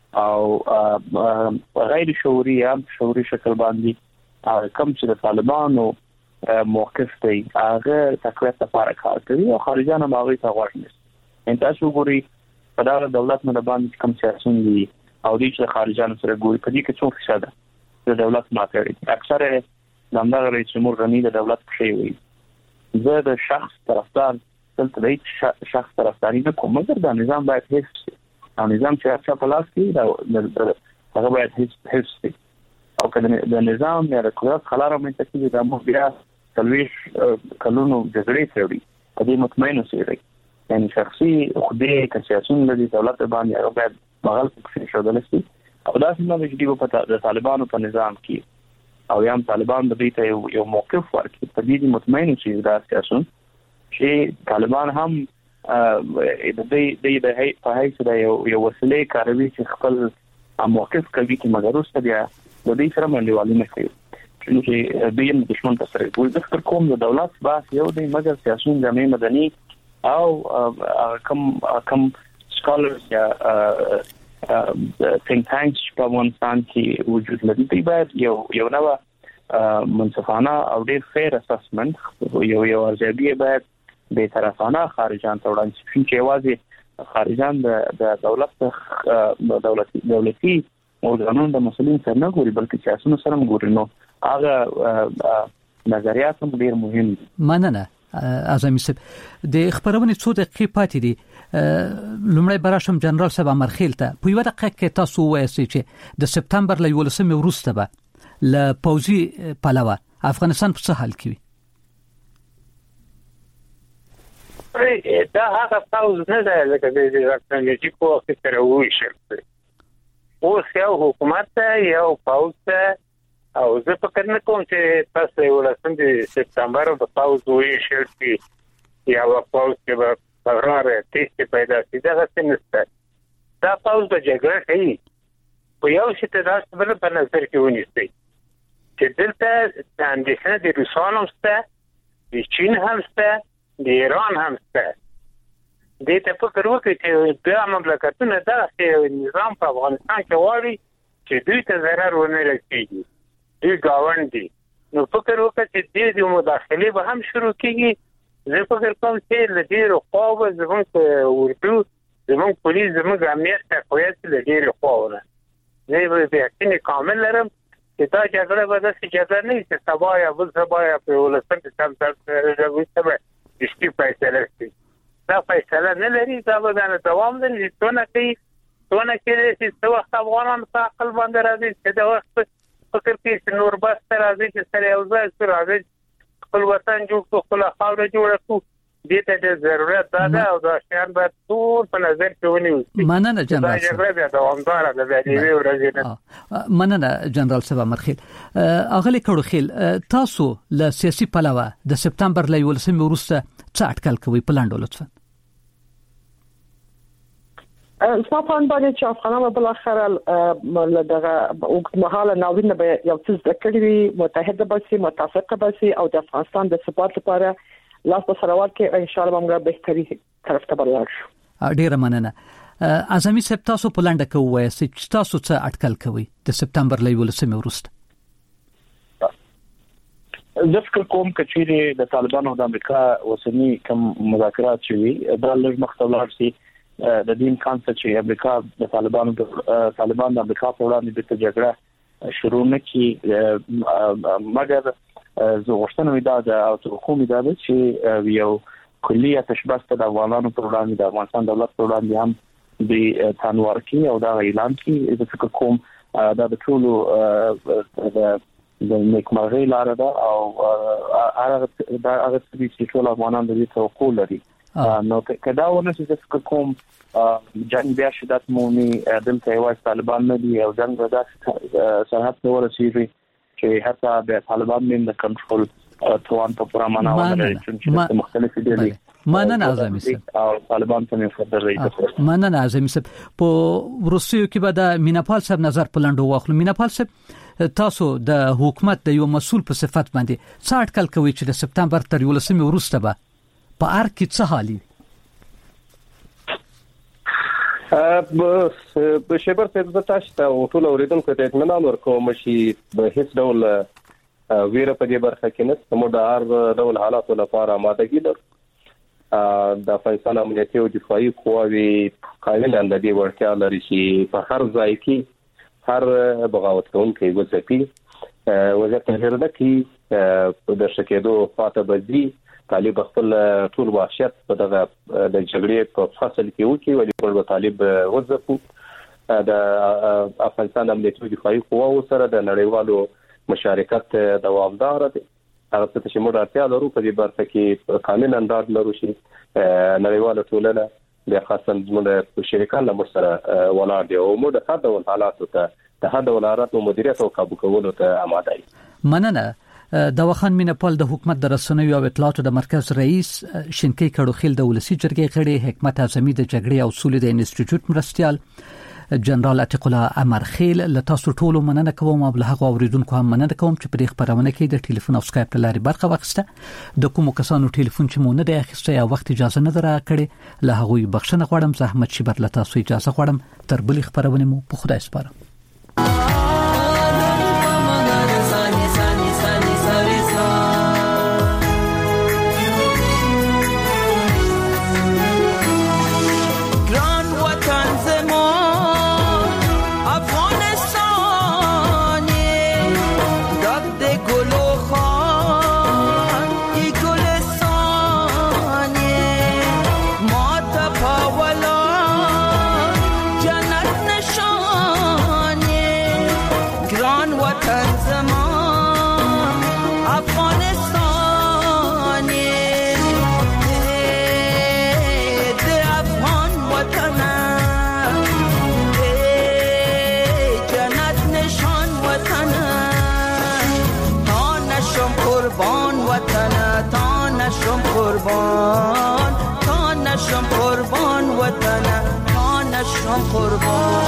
او غیر شعوري یا شعوري شکل باندې کوم چې د طالبانو موقف دی هغه تقویت لپاره کار کوي او خارجان هم هغه ته غوږ نیسي. ان تاسو ګوري په دا دولت نه باندې کوم سیاسيون دي او د خارجانو سره ګوري په دې کې څو فیصد د دولت ماتړي اکثره دمدار رئیس جمهور غنی د دولت شي وي. زه د شخص طرفدار دلته د شخص طرفداري نه کوم مګر د نظام باید حفظ شي او نظام چې هڅه په لاس کې هغه باید حفظ شي او کله د نظام یا د قدرت خلاره مې تکي د مو بیا تلويش کلونو جګړې کوي په دې مطمئن اوسئ یعنی شخصي خدای که سیاسيون د دولت باندې هغه باید بغل کې شودل شي او دا څنګه چې د طالبانو په نظام کې او یم طالبان د دې ته یو موقف ورکړي په دې مطمئن اوسئ دا سیاسيون چې طالبان هم د دې په هیڅ د یو وسیله کاروي چې خپل موقف کوي چې مګر اوس بیا د دې سره منډیوالي نه کوي چې دیم دشمن ته سره ګول د فکر کوم د دولت باس یو دی مګر سیاسيون جامع مدني او کم سکالرز یا think tanks په افغانستان کې وجود لري دی باید یو نوع منصفانه او ډیر فیر اسسمنت یو ارزیابي باید به طرفانه خارجان ته وړاندې شي چې واځي خارجان د دولتي ارګانونو د مسؤلین سره نه ګوري بلکې سیاسيون سره ګوري نو هغه نظریات هم ډیر مهم دي. مننه. اعظمي صاحب د خبرونه څو دقیقې پاتې دي لومړی براشم جنرال صاحب امرخیل ته په یو دقیقه کې تاسو وایئ چې د سپتمبر له 11 وروسته به ل پوزي پلوه افغانستان په څه حال کې وي دا هغه پاوز نه ده لکه د راکنجي کو سره وښه اوس یو حکومت یو پاوز او زه فکر نه کوم چې تاسو یو لسم د سپتمبر په پاوز وښه چې یا پاوز کې به قرار تیسته پیدا شي دا څه نشته دا پاوز د جګړې کوي په یو شي ته تاسو په نظر کې ونیسئ چې دلته د اندېښنه د روسانو سره د چین هم سره د ایران هم سره دې ته فکر وکړي چې بیا مملکتونه داسې نظام په افغانستان کې واري چې دوی ته ضرر ونه رسیږي دوی گاوند دي نو فکر وکړي چې دې مداخله به هم شروع کیږي زه فکر کوم چې لدې رقابه زموږ اردو زموږ پولیس زموږ امنیت تقویت لدې رقابه زه به یقین کامل لرم چې دا جګړه به داسې جګړه نه چې سبا یا بل سبا یا په ولسمه کې سم دشتي فیصله شي دا فیصله نه لري دا به دوام لري څونه کې چې څو وخت افغانان په عقل باندې راځي چې دا وخت فکر کوي چې نور بس راځي چې سره یو ځای راځي خپل وطن جوړ کړو خپل خاور جوړ کړو دې ته د ضرورت دا او دا شیان به ټول په نظر کې ونیول مننه جنرال دا جګړه بیا دوامدار ده د دې ورځې مننه جنرال صاحب مرخیل اغلی کړو خیل تاسو له سیاسي پلوه د سپتمبر ل 11 وروسته څه اټکل کوي په لاندو لطفا صافان باندې چې افغانان بل اخر لدغه وګمحاله ناوینه به یو څه ذکر وي متحده بسي متفقه بسي او د افغانستان د ثبات لپاره لاس په سروال کې ان شاء الله موږ بهتري طرف ته برابر شو ډیره مننه اعظمي صاحب تاسو په لنډه کې وایي چې تاسو څه اټکل کوي د سپتمبر ل 11 وروسته ذکر کوم کچېری د طالبانو د امریکا اوسنی کوم مذاکرات شوي دا لږ مختلف شي د دې امکان چې امریکا د طالبان د امریکا په وړاندې د جګړه شروع نه کړي مګر زه غوښتنه ودا او حکومت دا چې یو کلیه تشبث د افغانانو په وړاندې د افغانستان دولت په وړاندې هم د تنوار کې او دا اعلان کې د فکر کوم دا د ټولو د نیکمرغۍ لار ده او هغه چې ټول افغانان د دې توقع لري نو کدا ونه چې فکر کوم جنگ بیا شدت مومي دلته یو طالبان نه دي او جنگ د سرحد ته ورسیږي چې حتی د طالبان من کنټرول توان په پوره معنا ولري چې مختلف دي مننه اعظمي صاحب او طالبان ته مفدر رئیس مننه اعظمي صاحب په روسیو کې به د میناپال صاحب نظر په لاندو واخلو میناپال صاحب تاسو د حکومت د یو مسول په صفت باندې څه اټکل کوي چې د سپتمبر تر 11 وروسته به په ار کې څه حالي په شبر څه د تاسو ته ټول اوریدونکو ته اطمینان ورکوم چې به هیڅ ډول ویره په دې برخه کې نه سمو د هر ډول حالاتو لپاره آمادګي ده د افغانستان امنیتي او دفاعي قواوې قائلان د دې ورتیا لري چې په هر ځای کې هر بغاوت کوونکی وځي وزارت هرنه کې د شکېدو فاته بدی طالب خپل ټول وحشت په دغه د جګړې په فصل کې وکي ولې په طالب وځپو د افغانستان امنیتي او دفاعي قواو سره د نړیوالو مشارکت دوامدار دي هغه څه چې موږ اړتیا لرو په دې برخه کې کامل انداز لرو چې نړیواله ټولنه د خاصه زموږ شریکان له سره ولاړ دي او موږ د هر ډول حالاتو ته د هر ډول حالاتو مدیریت او کابو کولو ته آماده یو مننه دواخان مینپال د حکومت د رسنیو او اطلاعاتو د مرکز رئیس شینکی کړوخیل د ولسی جرګې غړي حکمت اعظمي د جګړې او سولې د انسټیټیوټ مرستيال جنرال عتیق الله امرخیل له تاسو ټولو مننه کوم او له هغه اوریدونکو هم مننه کوم چې په دې خبرونه کې د ټلیفون او سکایپ لارې برخه واخیسته د کوم کسانو ټلیفون چې مونږ نه دی اخیسته یا وخت اجازه نه درکړي له هغه بخښنه غواړم زحمت شي بر له تاسو اجازه غواړم تر بل خبرونه مو په خدای سپارم قربان وطن تا نشم قربان